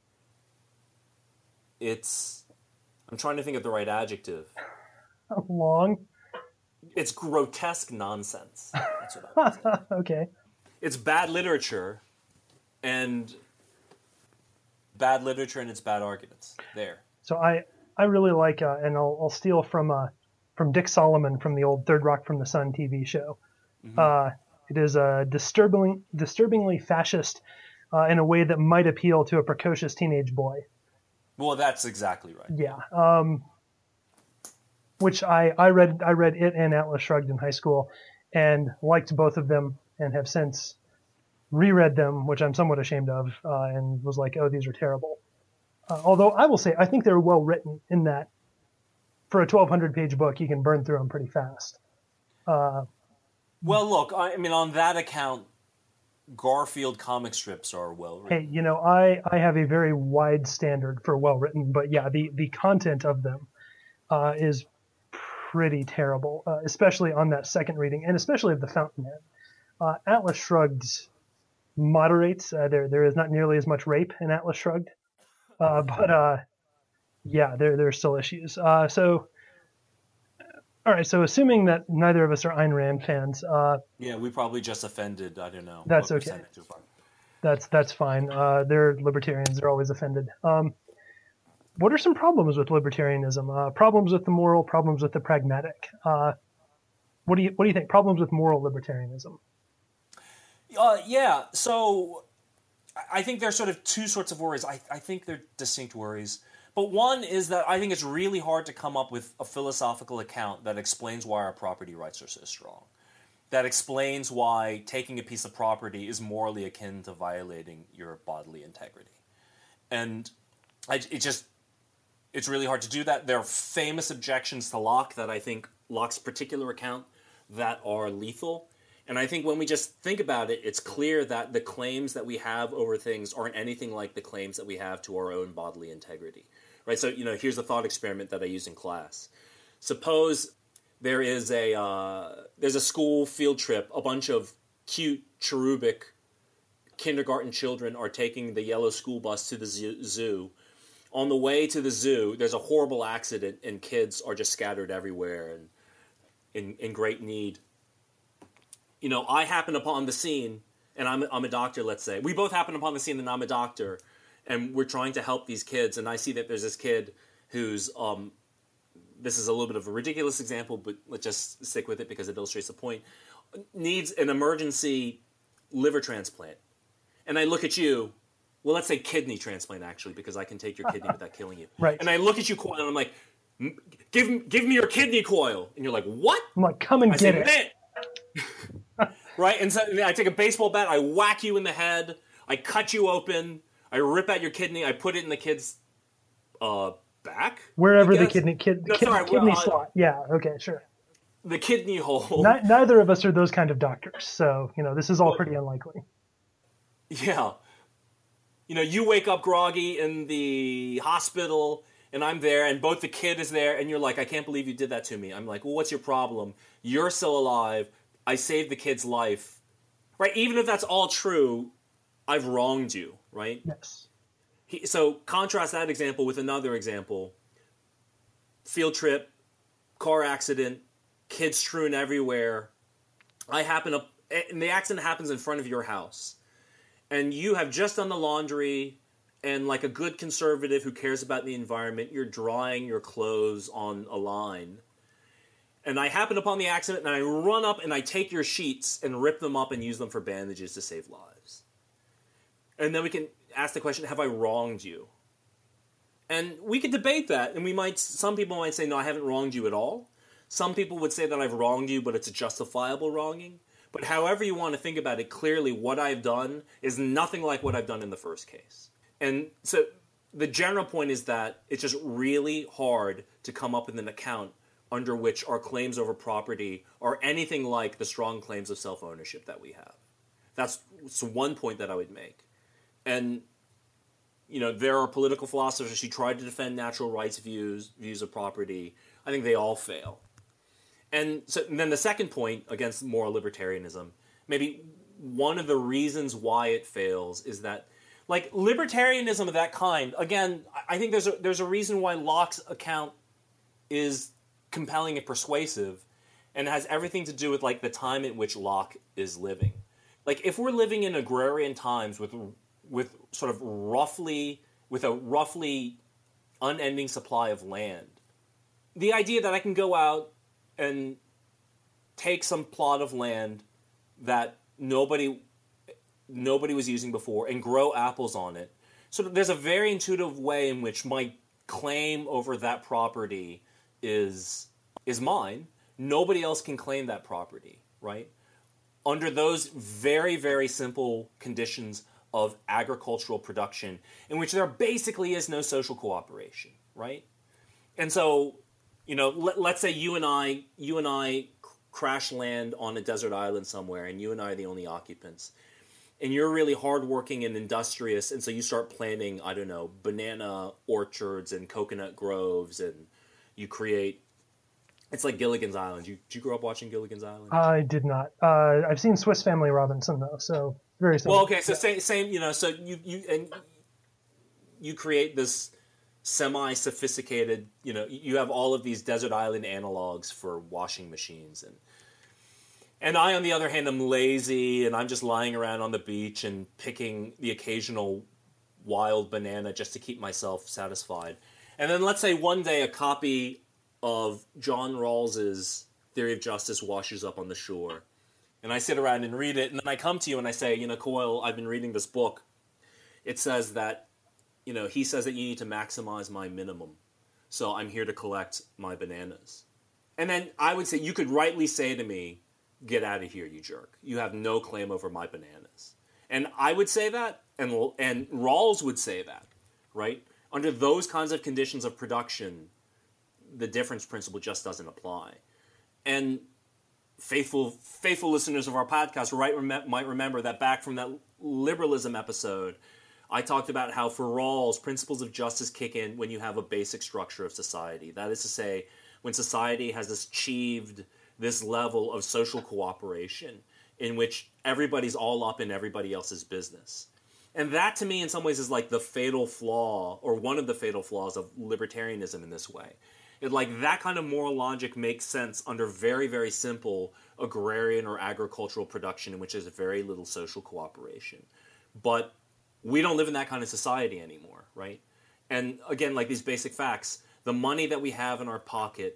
It's, I'm trying to think of the right adjective. Long? It's grotesque nonsense. That's what I would say. Okay. It's bad literature, and bad literature and it's bad arguments. There. So I, I really like, uh, and I'll, I'll steal from uh, from Dick Solomon from the old Third Rock from the Sun T V show. Mm-hmm. Uh, it is a disturbing, disturbingly fascist uh, in a way that might appeal to a precocious teenage boy. Well, that's exactly right. Yeah. Um, which I, I read I read it and Atlas Shrugged in high school and liked both of them and have since reread them, which I'm somewhat ashamed of, uh, and was like, oh, these are terrible. Uh, although I will say, I think they're well written in that for a twelve hundred page book, you can burn through them pretty fast. Uh, well, look, I mean, on that account, Garfield comic strips are well written. Hey, you know, I, I have a very wide standard for well written, but yeah, the, the content of them uh, is pretty terrible, uh, especially on that second reading, and especially of The Fountainhead. Uh, Atlas Shrugged moderates. Uh, there there is not nearly as much rape in Atlas Shrugged, uh, but uh, yeah, there there are still issues. Uh, so, all right. So, assuming that neither of us are Ayn Rand fans, uh, yeah, we probably just offended. I don't know. That's okay. That's that's fine. Uh, they're libertarians. They're always offended. Um, what are some problems with libertarianism? Uh, problems with the moral. Problems with the pragmatic. Uh, what do you what do you think? Problems with moral libertarianism. Uh, yeah. So, I think there's sort of two sorts of worries. I I think they're distinct worries. But one is that I think it's really hard to come up with a philosophical account that explains why our property rights are so strong. That explains why taking a piece of property is morally akin to violating your bodily integrity. And I, it just, it's really hard to do that. There are famous objections to Locke that I think Locke's particular account that are lethal. And I think when we just think about it, it's clear that the claims that we have over things aren't anything like the claims that we have to our own bodily integrity. Right? So, you know, here's a thought experiment that I use in class. Suppose there is a uh, there's a school field trip. A bunch of cute, cherubic kindergarten children are taking the yellow school bus to the zoo. On the way to the zoo, there's a horrible accident, and kids are just scattered everywhere and in, in great need. You know, I happen upon the scene, and I'm I'm a doctor, let's say. We both happen upon the scene, and I'm a doctor, and we're trying to help these kids, and I see that there's this kid who's, um, this is a little bit of a ridiculous example, but let's just stick with it because it illustrates the point, needs an emergency liver transplant. And I look at you, well, let's say kidney transplant, actually, because I can take your kidney without killing you. Right. And I look at you, Coyle, and I'm like, give, give me your kidney, Coyle. And you're like, what? I'm like, come and I get say, it. Man. right? And so I take a baseball bat, I whack you in the head, I cut you open, I rip out your kidney, I put it in the kid's uh, back? Wherever the kidney, kid, no, kid, sorry, kidney well, uh, slot. Yeah, okay, sure. The kidney hole. Ni- neither of us are those kind of doctors, so, you know, this is all pretty unlikely. Yeah. You know, you wake up groggy in the hospital, and I'm there, and both the kid is there, and you're like, I can't believe you did that to me. I'm like, well, what's your problem? You're still alive. I saved the kid's life. Right? Even if that's all true, I've wronged you, right? Yes. He, so contrast that example with another example. Field trip, car accident, kids strewn everywhere. I happen up, and the accident happens in front of your house. And you have just done the laundry, and like a good conservative who cares about the environment, you're drying your clothes on a line. And I happen upon the accident, and I run up and I take your sheets and rip them up and use them for bandages to save lives. And then we can ask the question, have I wronged you? And we could debate that, and we might. Some people might say, no, I haven't wronged you at all. Some people would say that I've wronged you, but it's a justifiable wronging. But however you want to think about it, clearly what I've done is nothing like what I've done in the first case. And so the general point is that it's just really hard to come up with an account under which our claims over property are anything like the strong claims of self-ownership that we have. That's, that's one point that I would make. And, you know, there are political philosophers who try to defend natural rights views, views of property. I think they all fail. And so and then the second point against moral libertarianism, maybe one of the reasons why it fails is that, like, libertarianism of that kind, again, I think there's a, there's a reason why Locke's account is compelling and persuasive, and has everything to do with, like, the time in which Locke is living. Like, if we're living in agrarian times with with sort of roughly, with a roughly unending supply of land, the idea that I can go out and take some plot of land that nobody nobody was using before and grow apples on it. So there's a very intuitive way in which my claim over that property is is mine. Nobody else can claim that property, right? Under those very, very simple conditions of agricultural production in which there basically is no social cooperation, right? And so, you know, let, let's say you and I, you and I crash land on a desert island somewhere, and you and I are the only occupants. And you're really hardworking and industrious, and so you start planting, I don't know, banana orchards and coconut groves, and you create. It's like Gilligan's Island. You, did you grow up watching Gilligan's Island? I did not. Uh, I've seen Swiss Family Robinson though, so very similar. Well, okay, so same, same, you know, so you you and you create this semi-sophisticated, you know, you have all of these desert island analogs for washing machines, and and I, on the other hand, am lazy, and I'm just lying around on the beach and picking the occasional wild banana just to keep myself satisfied. And then let's say one day a copy of John Rawls's Theory of Justice washes up on the shore, and I sit around and read it, and then I come to you and I say, you know, Coyle, I've been reading this book. It says that, you know, he says that you need to maximize my minimum, so I'm here to collect my bananas. And then I would say, you could rightly say to me, get out of here, you jerk. You have no claim over my bananas. And I would say that, and and Rawls would say that, right? Under those kinds of conditions of production, the difference principle just doesn't apply. And faithful faithful listeners of our podcast right, rem- might remember that back from that liberalism episode, I talked about how for Rawls, principles of justice kick in when you have a basic structure of society. That is to say, when society has achieved this level of social cooperation in which everybody's all up in everybody else's business. And that, to me, in some ways, is like the fatal flaw, or one of the fatal flaws of libertarianism in this way. It, like, that kind of moral logic makes sense under very, very simple agrarian or agricultural production in which there's very little social cooperation. But we don't live in that kind of society anymore, right? And again, like these basic facts, the money that we have in our pocket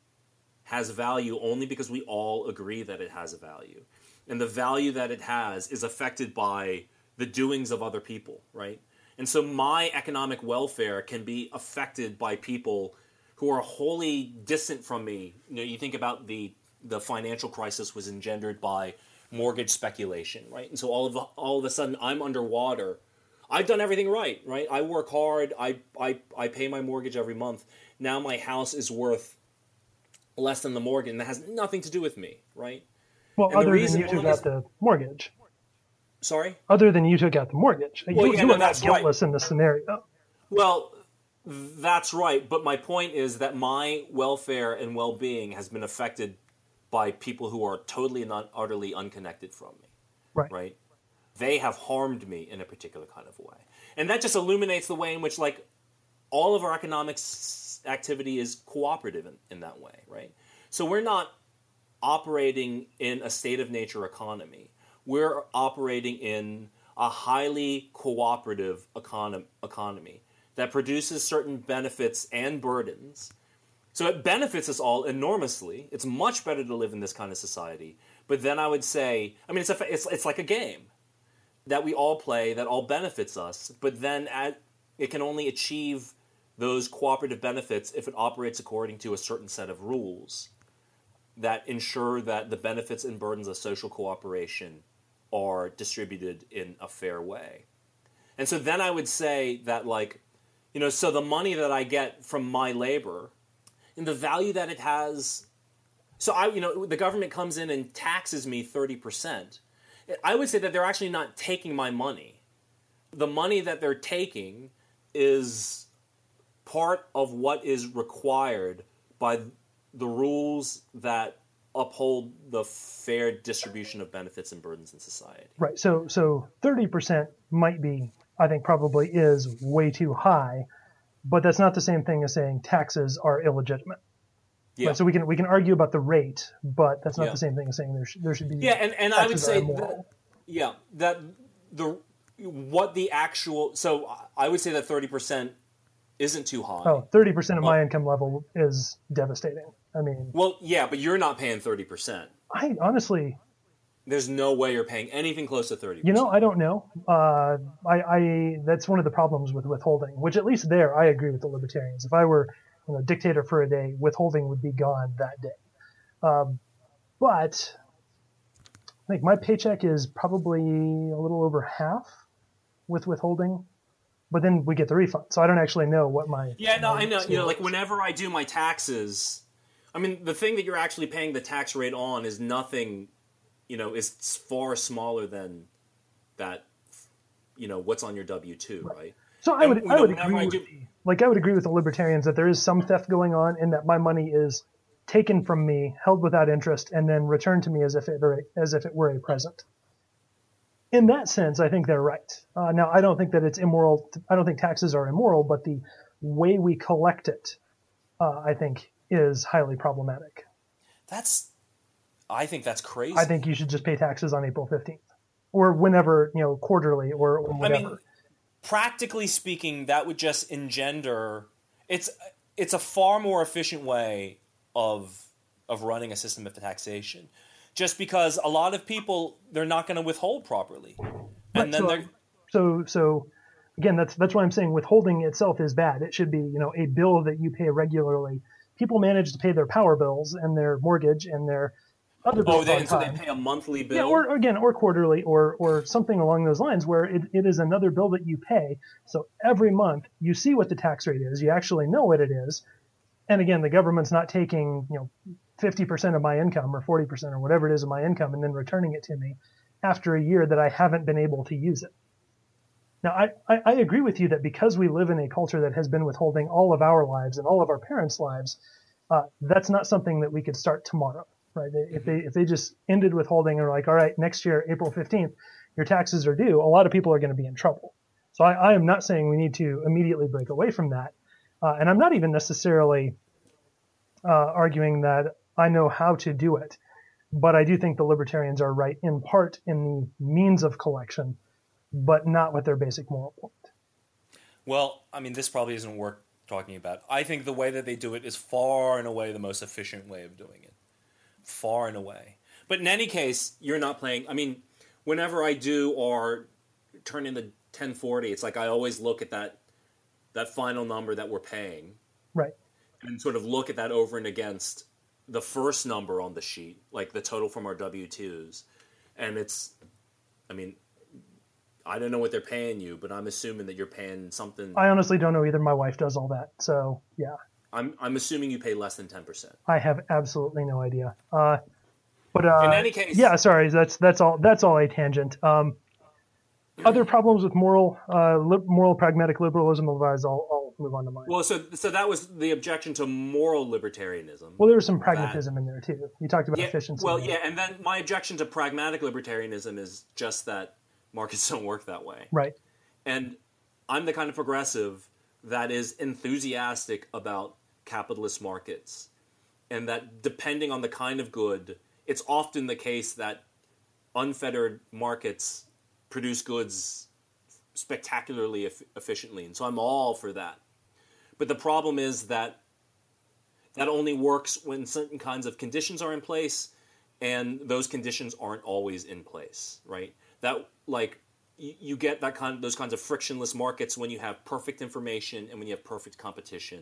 has value only because we all agree that it has a value. And the value that it has is affected by the doings of other people, right? And so my economic welfare can be affected by people who are wholly distant from me. You know, you think about the the financial crisis was engendered by mortgage speculation, right? And so all of a, all of a sudden I'm underwater. I've done everything right, right? I work hard. I, I, I pay my mortgage every month. Now my house is worth less than the mortgage, and that has nothing to do with me, right? Well, and other than you took out the mortgage. Sorry? Other than you took out the mortgage. Well, you yeah, you no, were not that's guiltless right. in this scenario. Well, that's right. But my point is that my welfare and well-being has been affected by people who are totally and un- utterly unconnected from me. Right. Right? They have harmed me in a particular kind of way. And that just illuminates the way in which, like, all of our economic s- activity is cooperative in, in that way, right? So we're not operating in a state of nature economy. We're operating in a highly cooperative econo- economy that produces certain benefits and burdens. So it benefits us all enormously. It's much better to live in this kind of society. But then I would say, I mean, it's a, it's, it's like a game that we all play that all benefits us, but then at, it can only achieve those cooperative benefits if it operates according to a certain set of rules that ensure that the benefits and burdens of social cooperation are distributed in a fair way. And so then I would say that, like, you know, so the money that I get from my labor and the value that it has, so I, you know, the government comes in and taxes me thirty percent. I would say that they're actually not taking my money. The money that they're taking is part of what is required by the rules that uphold the fair distribution of benefits and burdens in society. Right. So so thirty percent might be, I think probably is way too high, but that's not the same thing as saying taxes are illegitimate. Yeah. Right? So we can we can argue about the rate, but that's not Yeah. the same thing as saying there should, there should be Yeah, and, and I would taxes say are that, immoral. yeah, that the what the actual, so I would say that thirty percent isn't too high. Oh, thirty percent of Well- my income level is devastating. I mean, Well, yeah, but you're not paying thirty percent. I honestly, There's no way you're paying anything close to thirty percent. you know, I don't know. Uh, I, I that's one of the problems with withholding, which at least there I agree with the libertarians. If I were, you know, dictator for a day, withholding would be gone that day. Um, but I think my paycheck is probably a little over half with withholding, but then we get the refund, so I don't actually know what my Yeah, no, my I know. You know, like is. whenever I do my taxes, I mean, the thing that you're actually paying the tax rate on is nothing, you know, is far smaller than that, you know, what's on your W two, right? right? So I And, would you I know, would whenever agree I with do- the, like I would agree with the libertarians that there is some theft going on, and that my money is taken from me, held without interest, and then returned to me as if it were, as if it were a present. In that sense, I think they're right. Uh, now, I don't think that it's immoral. I don't think taxes are immoral, but the way we collect it, uh, I think, is highly problematic. That's, I think that's crazy. I think you should just pay taxes on April fifteenth, or whenever, you know, quarterly or, or I whatever. mean, practically speaking, that would just engender. It's it's a far more efficient way of of running a system of taxation, just because a lot of people, they're not going to withhold properly, and Right, then so, they're so so again, that's that's why I'm saying withholding itself is bad. It should be, you know, a bill that you pay regularly. People manage to pay their power bills and their mortgage and their other bills oh, they, on and so they time. pay a monthly bill. Yeah, or again, or quarterly, or or something along those lines, where it, it is another bill that you pay. So every month you see what the tax rate is. You actually know what it is. And again, the government's not taking, you know, fifty percent of my income or forty percent or whatever it is of my income and then returning it to me after a year that I haven't been able to use it. Now, I, I, I agree with you that because we live in a culture that has been withholding all of our lives and all of our parents' lives, uh, that's not something that we could start tomorrow, right? If they if they just ended withholding and are like, all right, next year, April fifteenth, your taxes are due, a lot of people are going to be in trouble. So I, I am not saying we need to immediately break away from that. Uh, and I'm not even necessarily uh, arguing that I know how to do it. But I do think the libertarians are right in part in the means of collection, but not with their basic moral point. Well, I mean, this probably isn't worth talking about. I think the way that they do it is far and away the most efficient way of doing it. Far and away. But in any case, you're not playing. I mean, whenever I do or turn in the ten forty, it's like I always look at that that final number that we're paying. Right. And sort of look at that over and against the first number on the sheet, like the total from our W twos. And it's, I mean, I don't know what they're paying you, but I'm assuming that you're paying something. I honestly don't know either. My wife does all that. So, yeah. I'm I'm assuming you pay less than ten percent. I have absolutely no idea. Uh, but uh, in any case, yeah, sorry, that's that's all that's all a tangent. Um, other problems with moral uh, li- moral pragmatic liberalism, otherwise I'll, I'll move on to mine. Well, so so that was the objection to moral libertarianism. Well, there was some pragmatism that, in there too. You talked about yeah, efficiency. Well, yeah, and then my objection to pragmatic libertarianism is just that markets don't work that way. Right. And I'm the kind of progressive that is enthusiastic about capitalist markets, and that depending on the kind of good, it's often the case that unfettered markets produce goods spectacularly e- efficiently. And so I'm all for that. But the problem is that that only works when certain kinds of conditions are in place, and those conditions aren't always in place, right? That, like, you get that kind, those kinds of frictionless markets when you have perfect information and when you have perfect competition.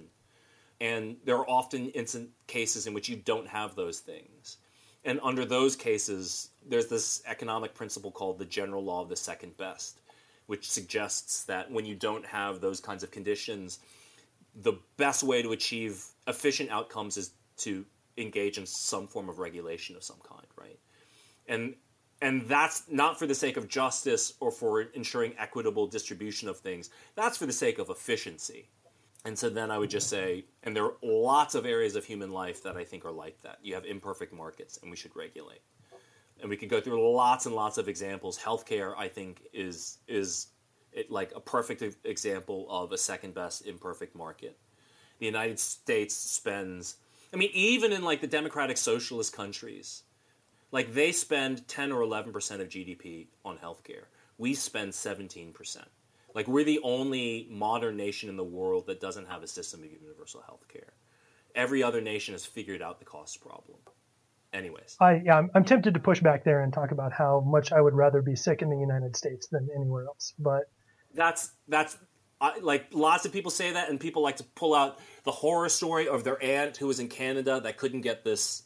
And there are often instant cases in which you don't have those things. And under those cases, there's this economic principle called the general law of the second best, which suggests that when you don't have those kinds of conditions, the best way to achieve efficient outcomes is to engage in some form of regulation of some kind, right? And And that's not for the sake of justice or for ensuring equitable distribution of things. That's for the sake of efficiency. And so then I would just say, and there are lots of areas of human life that I think are like that. You have imperfect markets, and we should regulate. And we could go through lots and lots of examples. Healthcare, I think, is is it like a perfect example of a second best imperfect market. The United States spends, I mean, even in like the democratic socialist countries, like they spend ten or eleven percent of G D P on healthcare. We spend seventeen percent. Like we're the only modern nation in the world that doesn't have a system of universal healthcare. Every other nation has figured out the cost problem. Anyways. I, yeah, I'm, I'm tempted to push back there and talk about how much I would rather be sick in the United States than anywhere else. But that's, that's I, like lots of people say that, and people like to pull out the horror story of their aunt who was in Canada that couldn't get this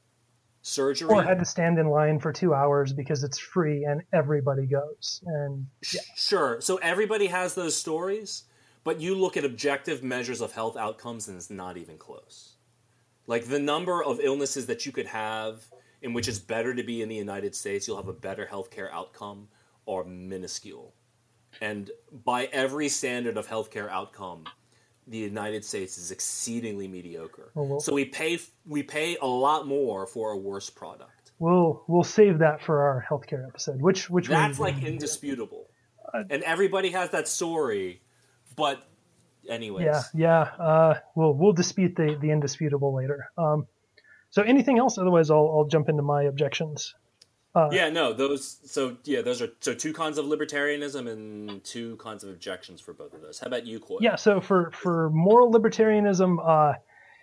surgery, or had to stand in line for two hours because it's free and everybody goes. And yeah. Sure, so everybody has those stories, but you look at objective measures of health outcomes and it's not even close. Like the number of illnesses that you could have in which it's better to be in the United States, you'll have a better healthcare outcome, are minuscule. And by every standard of healthcare outcome, the United States is exceedingly mediocre. Oh, well, so we pay we pay a lot more for a worse product. We'll we'll save that for our healthcare episode. Which which that's like indisputable, uh, and everybody has that story. But anyways, yeah, yeah. Uh, we'll we'll dispute the the indisputable later. Um, so anything else? Otherwise, I'll I'll jump into my objections. Uh, yeah, no, those. So yeah, those are so two kinds of libertarianism and two kinds of objections for both of those. How about you, Coy? Yeah, so for for moral libertarianism, uh,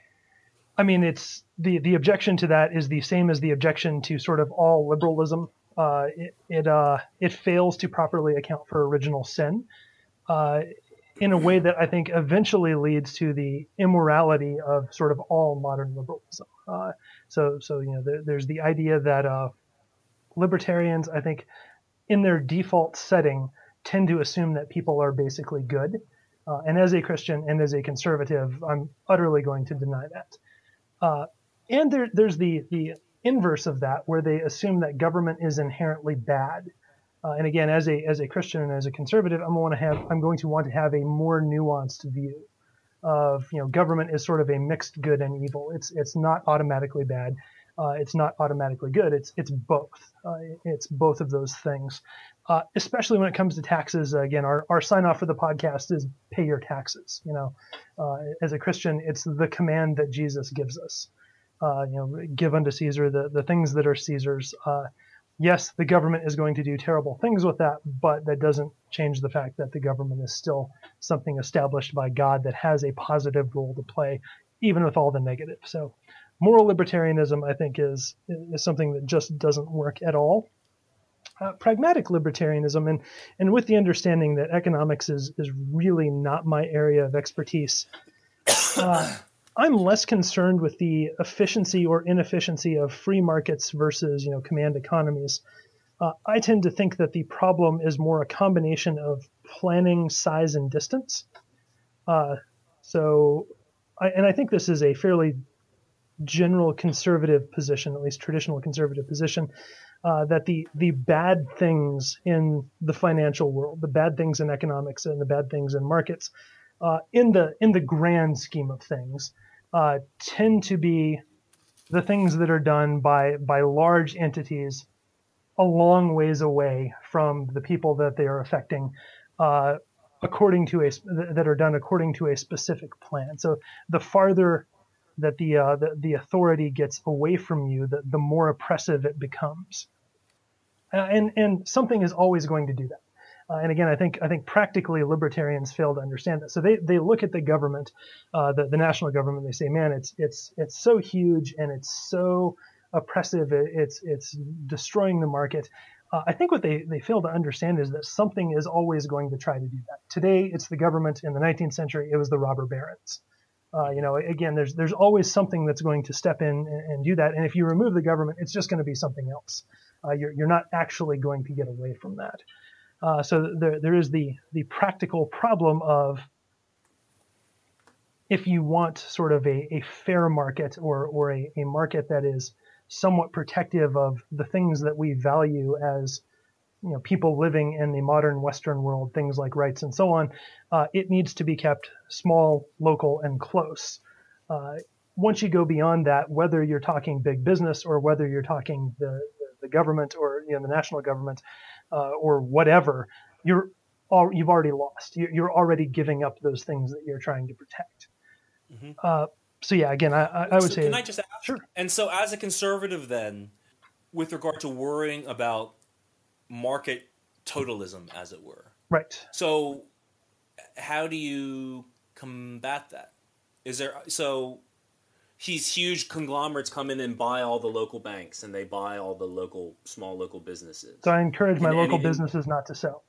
I mean, it's the the objection to that is the same as the objection to sort of all liberalism. Uh, it it uh it fails to properly account for original sin, uh, in a way that I think eventually leads to the immorality of sort of all modern liberalism. Uh, so so you know, there, there's the idea that uh. Libertarians, I think, in their default setting, tend to assume that people are basically good. Uh, and as a Christian and as a conservative, I'm utterly going to deny that. Uh, and there, there's the, the inverse of that, where they assume that government is inherently bad. Uh, and again, as a as a Christian and as a conservative, I'm going to have I'm going to want to have a more nuanced view of, you know, government is sort of a mixed good and evil. It's it's not automatically bad. Uh, it's not automatically good. It's it's both. Uh, it's both of those things, uh, especially when it comes to taxes. Uh, again, our, our sign off for the podcast is pay your taxes. You know, uh, as a Christian, it's the command that Jesus gives us. Uh, you know, give unto Caesar the, the things that are Caesar's. Uh, yes, the government is going to do terrible things with that, but that doesn't change the fact that the government is still something established by God that has a positive role to play, even with all the negative. So moral libertarianism, I think, is is something that just doesn't work at all. Uh, pragmatic libertarianism, and and with the understanding that economics is is really not my area of expertise, uh, I'm less concerned with the efficiency or inefficiency of free markets versus, you know, command economies. Uh, I tend to think that the problem is more a combination of planning, size, and distance. Uh, so, I, and I think this is a fairly general conservative position, at least traditional conservative position, uh, that the the bad things in the financial world, the bad things in economics, and the bad things in markets, uh, in the in the grand scheme of things, uh, tend to be the things that are done by by large entities a long ways away from the people that they are affecting, uh, according to a that are done according to a specific plan. So the farther that the uh, the, the authority gets away from you, the, the more oppressive it becomes. Uh, and and something is always going to do that. Uh, and again, I think I think practically libertarians fail to understand that. So they, they look at the government, uh, the the national government. They say, man, it's it's it's so huge and it's so oppressive. It, it's it's destroying the market. Uh, I think what they, they fail to understand is that something is always going to try to do that. Today, it's the government. In the nineteenth century, it was the robber barons. Uh, you know, again, there's there's always something that's going to step in and, and do that. And if you remove the government, it's just going to be something else. Uh, you're you're not actually going to get away from that. Uh, so there there is the the practical problem of, if you want sort of a, a fair market or or a, a market that is somewhat protective of the things that we value as, you know, people living in the modern Western world, things like rights and so on, uh, it needs to be kept small, local, and close. Uh, once you go beyond that, whether you're talking big business or whether you're talking the, the government or, you know, the national government uh, or whatever, you're all, you've already lost. You're already giving up those things that you're trying to protect. Mm-hmm. Uh, so yeah, again, I, I would so say. Can I just ask? Sure. And so, as a conservative, then, with regard to worrying about market totalism, as it were. Right. So how do you combat that? Is there so these huge conglomerates come in and buy all the local banks and they buy all the local small local businesses. So I encourage my and, local and, businesses not to sell.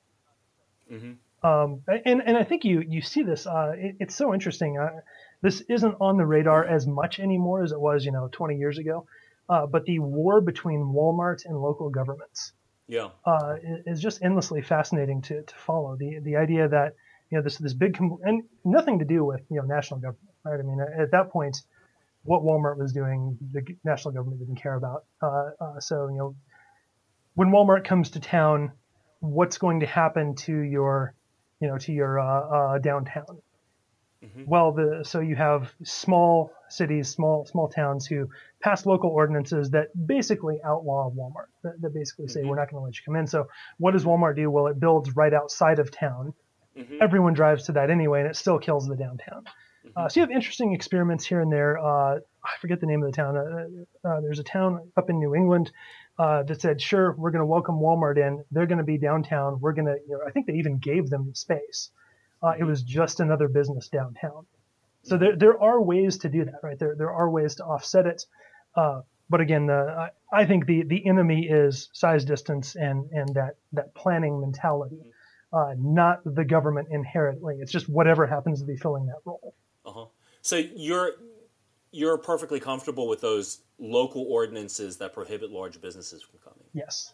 Mm-hmm. Um, and and I think you you see this. Uh, it, it's so interesting. Uh, this isn't on the radar as much anymore as it was, you know, twenty years ago. Uh, but the war between Walmart and local governments. Yeah, uh, is just endlessly fascinating to, to follow. The the idea that, you know, this this big com- and nothing to do with, you know, national government, right? I mean, at that point, what Walmart was doing, the national government didn't care about. Uh, uh, so, you know, when Walmart comes to town, what's going to happen to your, you know, to your uh, uh, downtown? Mm-hmm. Well, the so you have small cities, small small towns who pass local ordinances that basically outlaw Walmart. That, that basically say, mm-hmm. we're not going to let you come in. So what does Walmart do? Well, it builds right outside of town. Mm-hmm. Everyone drives to that anyway, and it still kills the downtown. Mm-hmm. Uh, so you have interesting experiments here and there. Uh, I forget the name of the town. Uh, uh, there's a town up in New England uh, that said, sure, we're going to welcome Walmart in. They're going to be downtown. We're going to, you know, I think they even gave them space. Uh, it was just another business downtown. So there there are ways to do that, right? There there are ways to offset it. Uh, but again, the, I, I think the, the enemy is size, distance, and and that, that planning mentality, uh, not the government inherently. It's just whatever happens to be filling that role. Uh-huh. So you're you're perfectly comfortable with those local ordinances that prohibit large businesses from coming? Yes.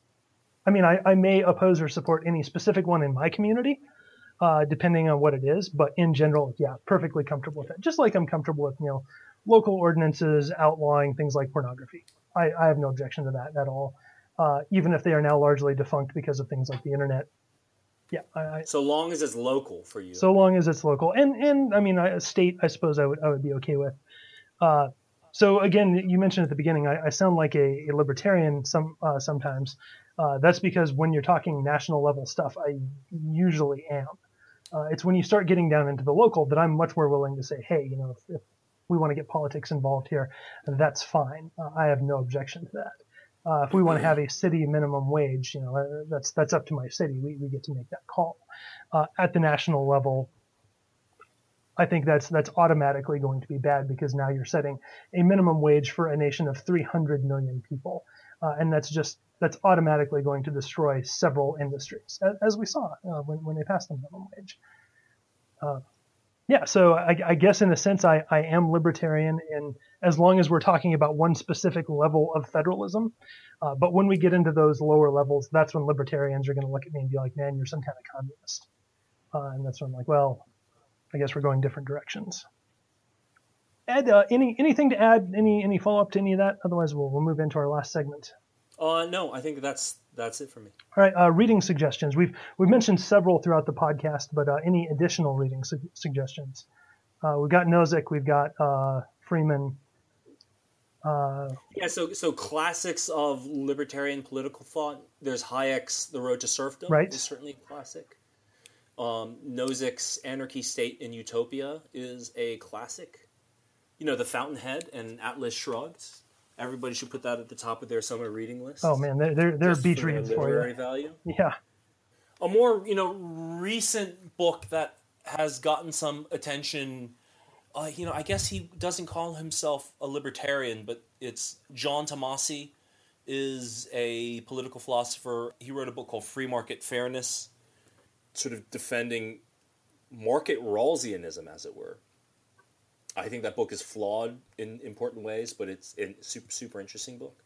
I mean, I, I may oppose or support any specific one in my community, Uh, depending on what it is, but in general, yeah, perfectly comfortable with it. Just like I'm comfortable with, you know, local ordinances outlawing things like pornography. I, I have no objection to that at all, uh, even if they are now largely defunct because of things like the internet. Yeah. I, I, so long as it's local for you. So long as it's local, and and I mean, a state, I suppose I would I would be okay with. Uh, so again, you mentioned at the beginning, I, I sound like a, a libertarian some uh, sometimes. Uh, that's because when you're talking national level stuff, I usually am. Uh, it's when you start getting down into the local that I'm much more willing to say, hey, you know, if, if we want to get politics involved here, that's fine. Uh, I have no objection to that. Uh, if we want to have a city minimum wage, you know, uh, that's that's up to my city. We we get to make that call. Uh, at the national level, I think that's that's automatically going to be bad because now you're setting a minimum wage for a nation of three hundred million people, uh, and that's just that's automatically going to destroy several industries, as, as we saw uh, when when they passed the minimum wage. Uh, Yeah, so I, I guess in a sense I, I am libertarian in as long as we're talking about one specific level of federalism. Uh, but when we get into those lower levels, that's when libertarians are going to look at me and be like, man, you're some kind of communist. Uh, and that's when I'm like, well, I guess we're going different directions. Ed, uh, any anything to add? Any any follow up to any of that? Otherwise, we'll we'll move into our last segment. Uh, no, I think that's that's it for me. All right, uh, reading suggestions. We've we've mentioned several throughout the podcast, but uh, any additional reading su- suggestions? Uh, we've got Nozick, we've got uh, Freeman. Uh, yeah, so so classics of libertarian political thought. There's Hayek's The Road to Serfdom. Right. Is certainly a classic. Um, Nozick's Anarchy, State, and Utopia is a classic. You know, The Fountainhead and Atlas Shrugged. Everybody should put that at the top of their summer reading list. Oh man, they're they're, they're beach for reads their for literary you. value. Yeah. A more, you know, recent book that has gotten some attention. Uh, you know, I guess he doesn't call himself a libertarian, but it's John Tomasi is a political philosopher. He wrote a book called Free Market Fairness, sort of defending market Rawlsianism, as it were. I think that book is flawed in important ways, but it's a super, super interesting book.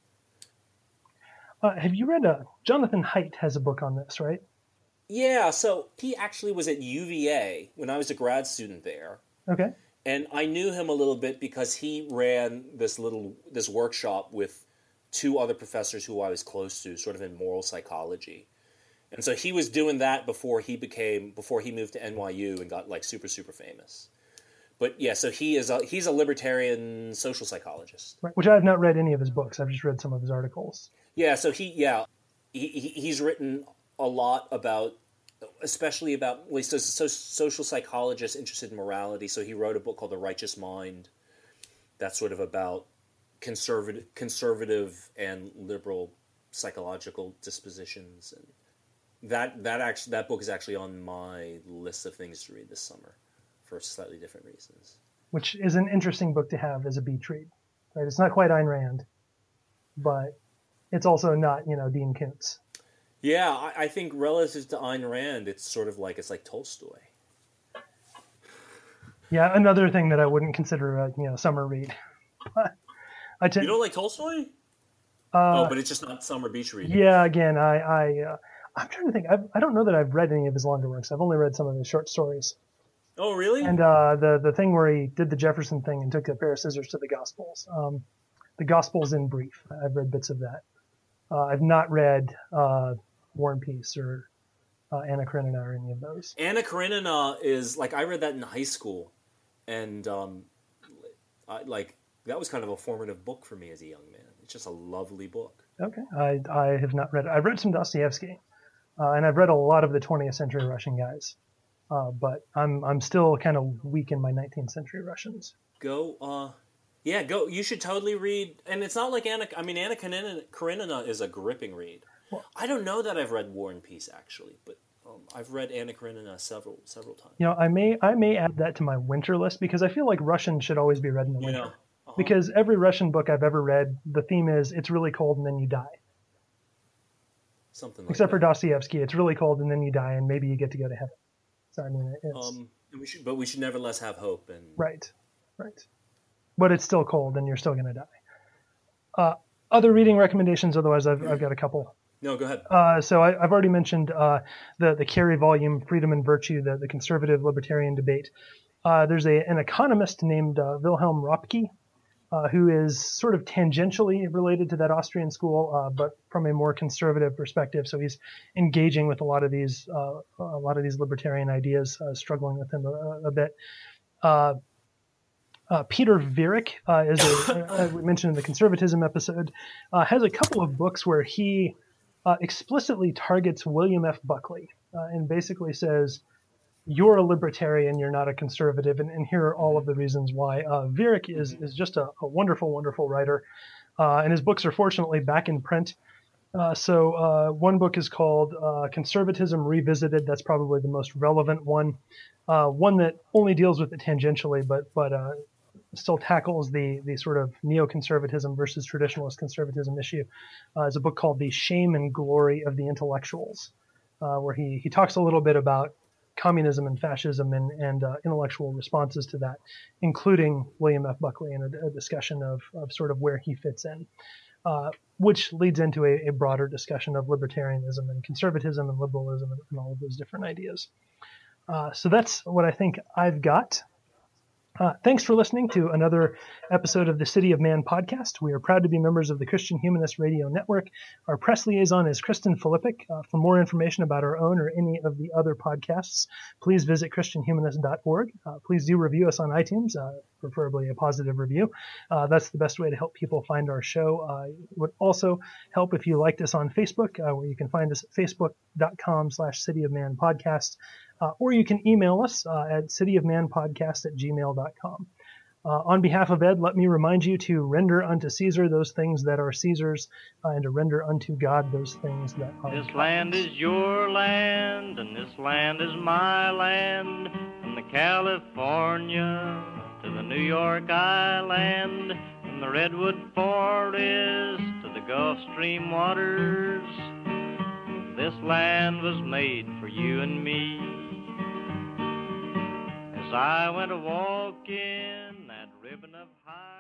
Uh, have you read, uh, Jonathan Haidt has a book on this, right? Yeah, so he actually was at U V A when I was a grad student there. Okay. And I knew him a little bit because he ran this little this workshop with two other professors who I was close to, sort of in moral psychology. And so he was doing that before he became before he moved to N Y U and got like super super famous. But yeah, so he is a, he's a libertarian social psychologist. Right. Which I have not read any of his books. I've just read some of his articles. Yeah, so he yeah he, he he's written a lot about, especially about, well, he's a social psychologist interested in morality. So he wrote a book called The Righteous Mind. That's sort of about conservative, conservative and liberal psychological dispositions, and that that actually that book is actually on my list of things to read this summer for slightly different reasons. Which is an interesting book to have as a beach read. Right? It's not quite Ayn Rand, but it's also not, you know, Dean Koontz. Yeah, I, I think relative to Ayn Rand, it's sort of like it's like Tolstoy. Yeah, another thing that I wouldn't consider a, you know, summer read. I tend, you don't like Tolstoy? Uh, oh, but it's just not summer beach reading. Yeah, again, I, I, uh, I'm trying to think. I've, I don't know that I've read any of his longer works. I've only read some of his short stories. Oh, really? And uh, the the thing where he did the Jefferson thing and took a pair of scissors to the Gospels. Um, the Gospels in brief. I've read bits of that. Uh, I've not read uh, War and Peace or uh, Anna Karenina or any of those. Anna Karenina is like, I read that in high school, and um, I, like that was kind of a formative book for me as a young man. It's just a lovely book. Okay, I I have not read it. I've read some Dostoevsky, uh, and I've read a lot of the twentieth century Russian guys, uh, but I'm I'm still kind of weak in my nineteenth century Russians. Go, uh, yeah, go. You should totally read, and it's not like Anna. I mean, Anna Karenina, Karenina is a gripping read. Well, I don't know that I've read War and Peace actually, but um, I've read Anna Karenina several several times. You know, I may I may add that to my winter list because I feel like Russian should always be read in the winter. Yeah. Uh-huh. Because every Russian book I've ever read, the theme is it's really cold and then you die. Something like Except that. for Dostoevsky, it's really cold and then you die and maybe you get to go to heaven. So I mean, it's Um, we should, but we should nevertheless have hope. And right, right. But it's still cold and you're still going to die. Uh, other reading recommendations, otherwise I've I've got a couple. No, go ahead. Uh, so I, I've already mentioned uh, the the Carey volume, Freedom and Virtue, the, the conservative libertarian debate. Uh, there's a an economist named uh, Wilhelm Röpke, uh, who is sort of tangentially related to that Austrian school, uh, but from a more conservative perspective. So he's engaging with a lot of these uh, a lot of these libertarian ideas, uh, struggling with them a, a bit. Uh, Uh, Peter Viereck uh, is a, as we mentioned in the conservatism episode, uh, has a couple of books where he uh, explicitly targets William F. Buckley uh, and basically says, you're a libertarian, you're not a conservative, and, and here are all of the reasons why. Uh, Viereck is, is just a, a wonderful, wonderful writer, uh, and his books are fortunately back in print. Uh, so uh, one book is called uh, Conservatism Revisited. That's probably the most relevant one, uh, one that only deals with it tangentially, but but uh, still tackles the the sort of neoconservatism versus traditionalist conservatism issue. Uh, is a book called The Shame and Glory of the Intellectuals, uh, where he he talks a little bit about communism and fascism and, and uh, intellectual responses to that, including William F. Buckley and a, a discussion of, of sort of where he fits in, uh, which leads into a, a broader discussion of libertarianism and conservatism and liberalism and, and all of those different ideas. Uh, so that's what I think I've got. Uh, thanks for listening to another episode of the City of Man podcast. We are proud to be members of the Christian Humanist Radio Network. Our press liaison is Kristen Filippic. Uh, for more information about our own or any of the other podcasts, please visit christian humanist dot org. Uh, please do review us on iTunes, uh, preferably a positive review. Uh, that's the best way to help people find our show. Uh, it would also help if you liked us on Facebook, uh, where you can find us at facebook.com slash City of Man podcast. Uh, or you can email us uh, at cityofmanpodcast at gmail dot com. Uh, on behalf of Ed, let me remind you to render unto Caesar those things that are Caesar's, uh, and to render unto God those things that are This God's. land is your land, and this land is my land, from the California to the New York Island, from the Redwood Forest to the Gulf Stream waters. This land was made for you and me. As I went a walking that ribbon of high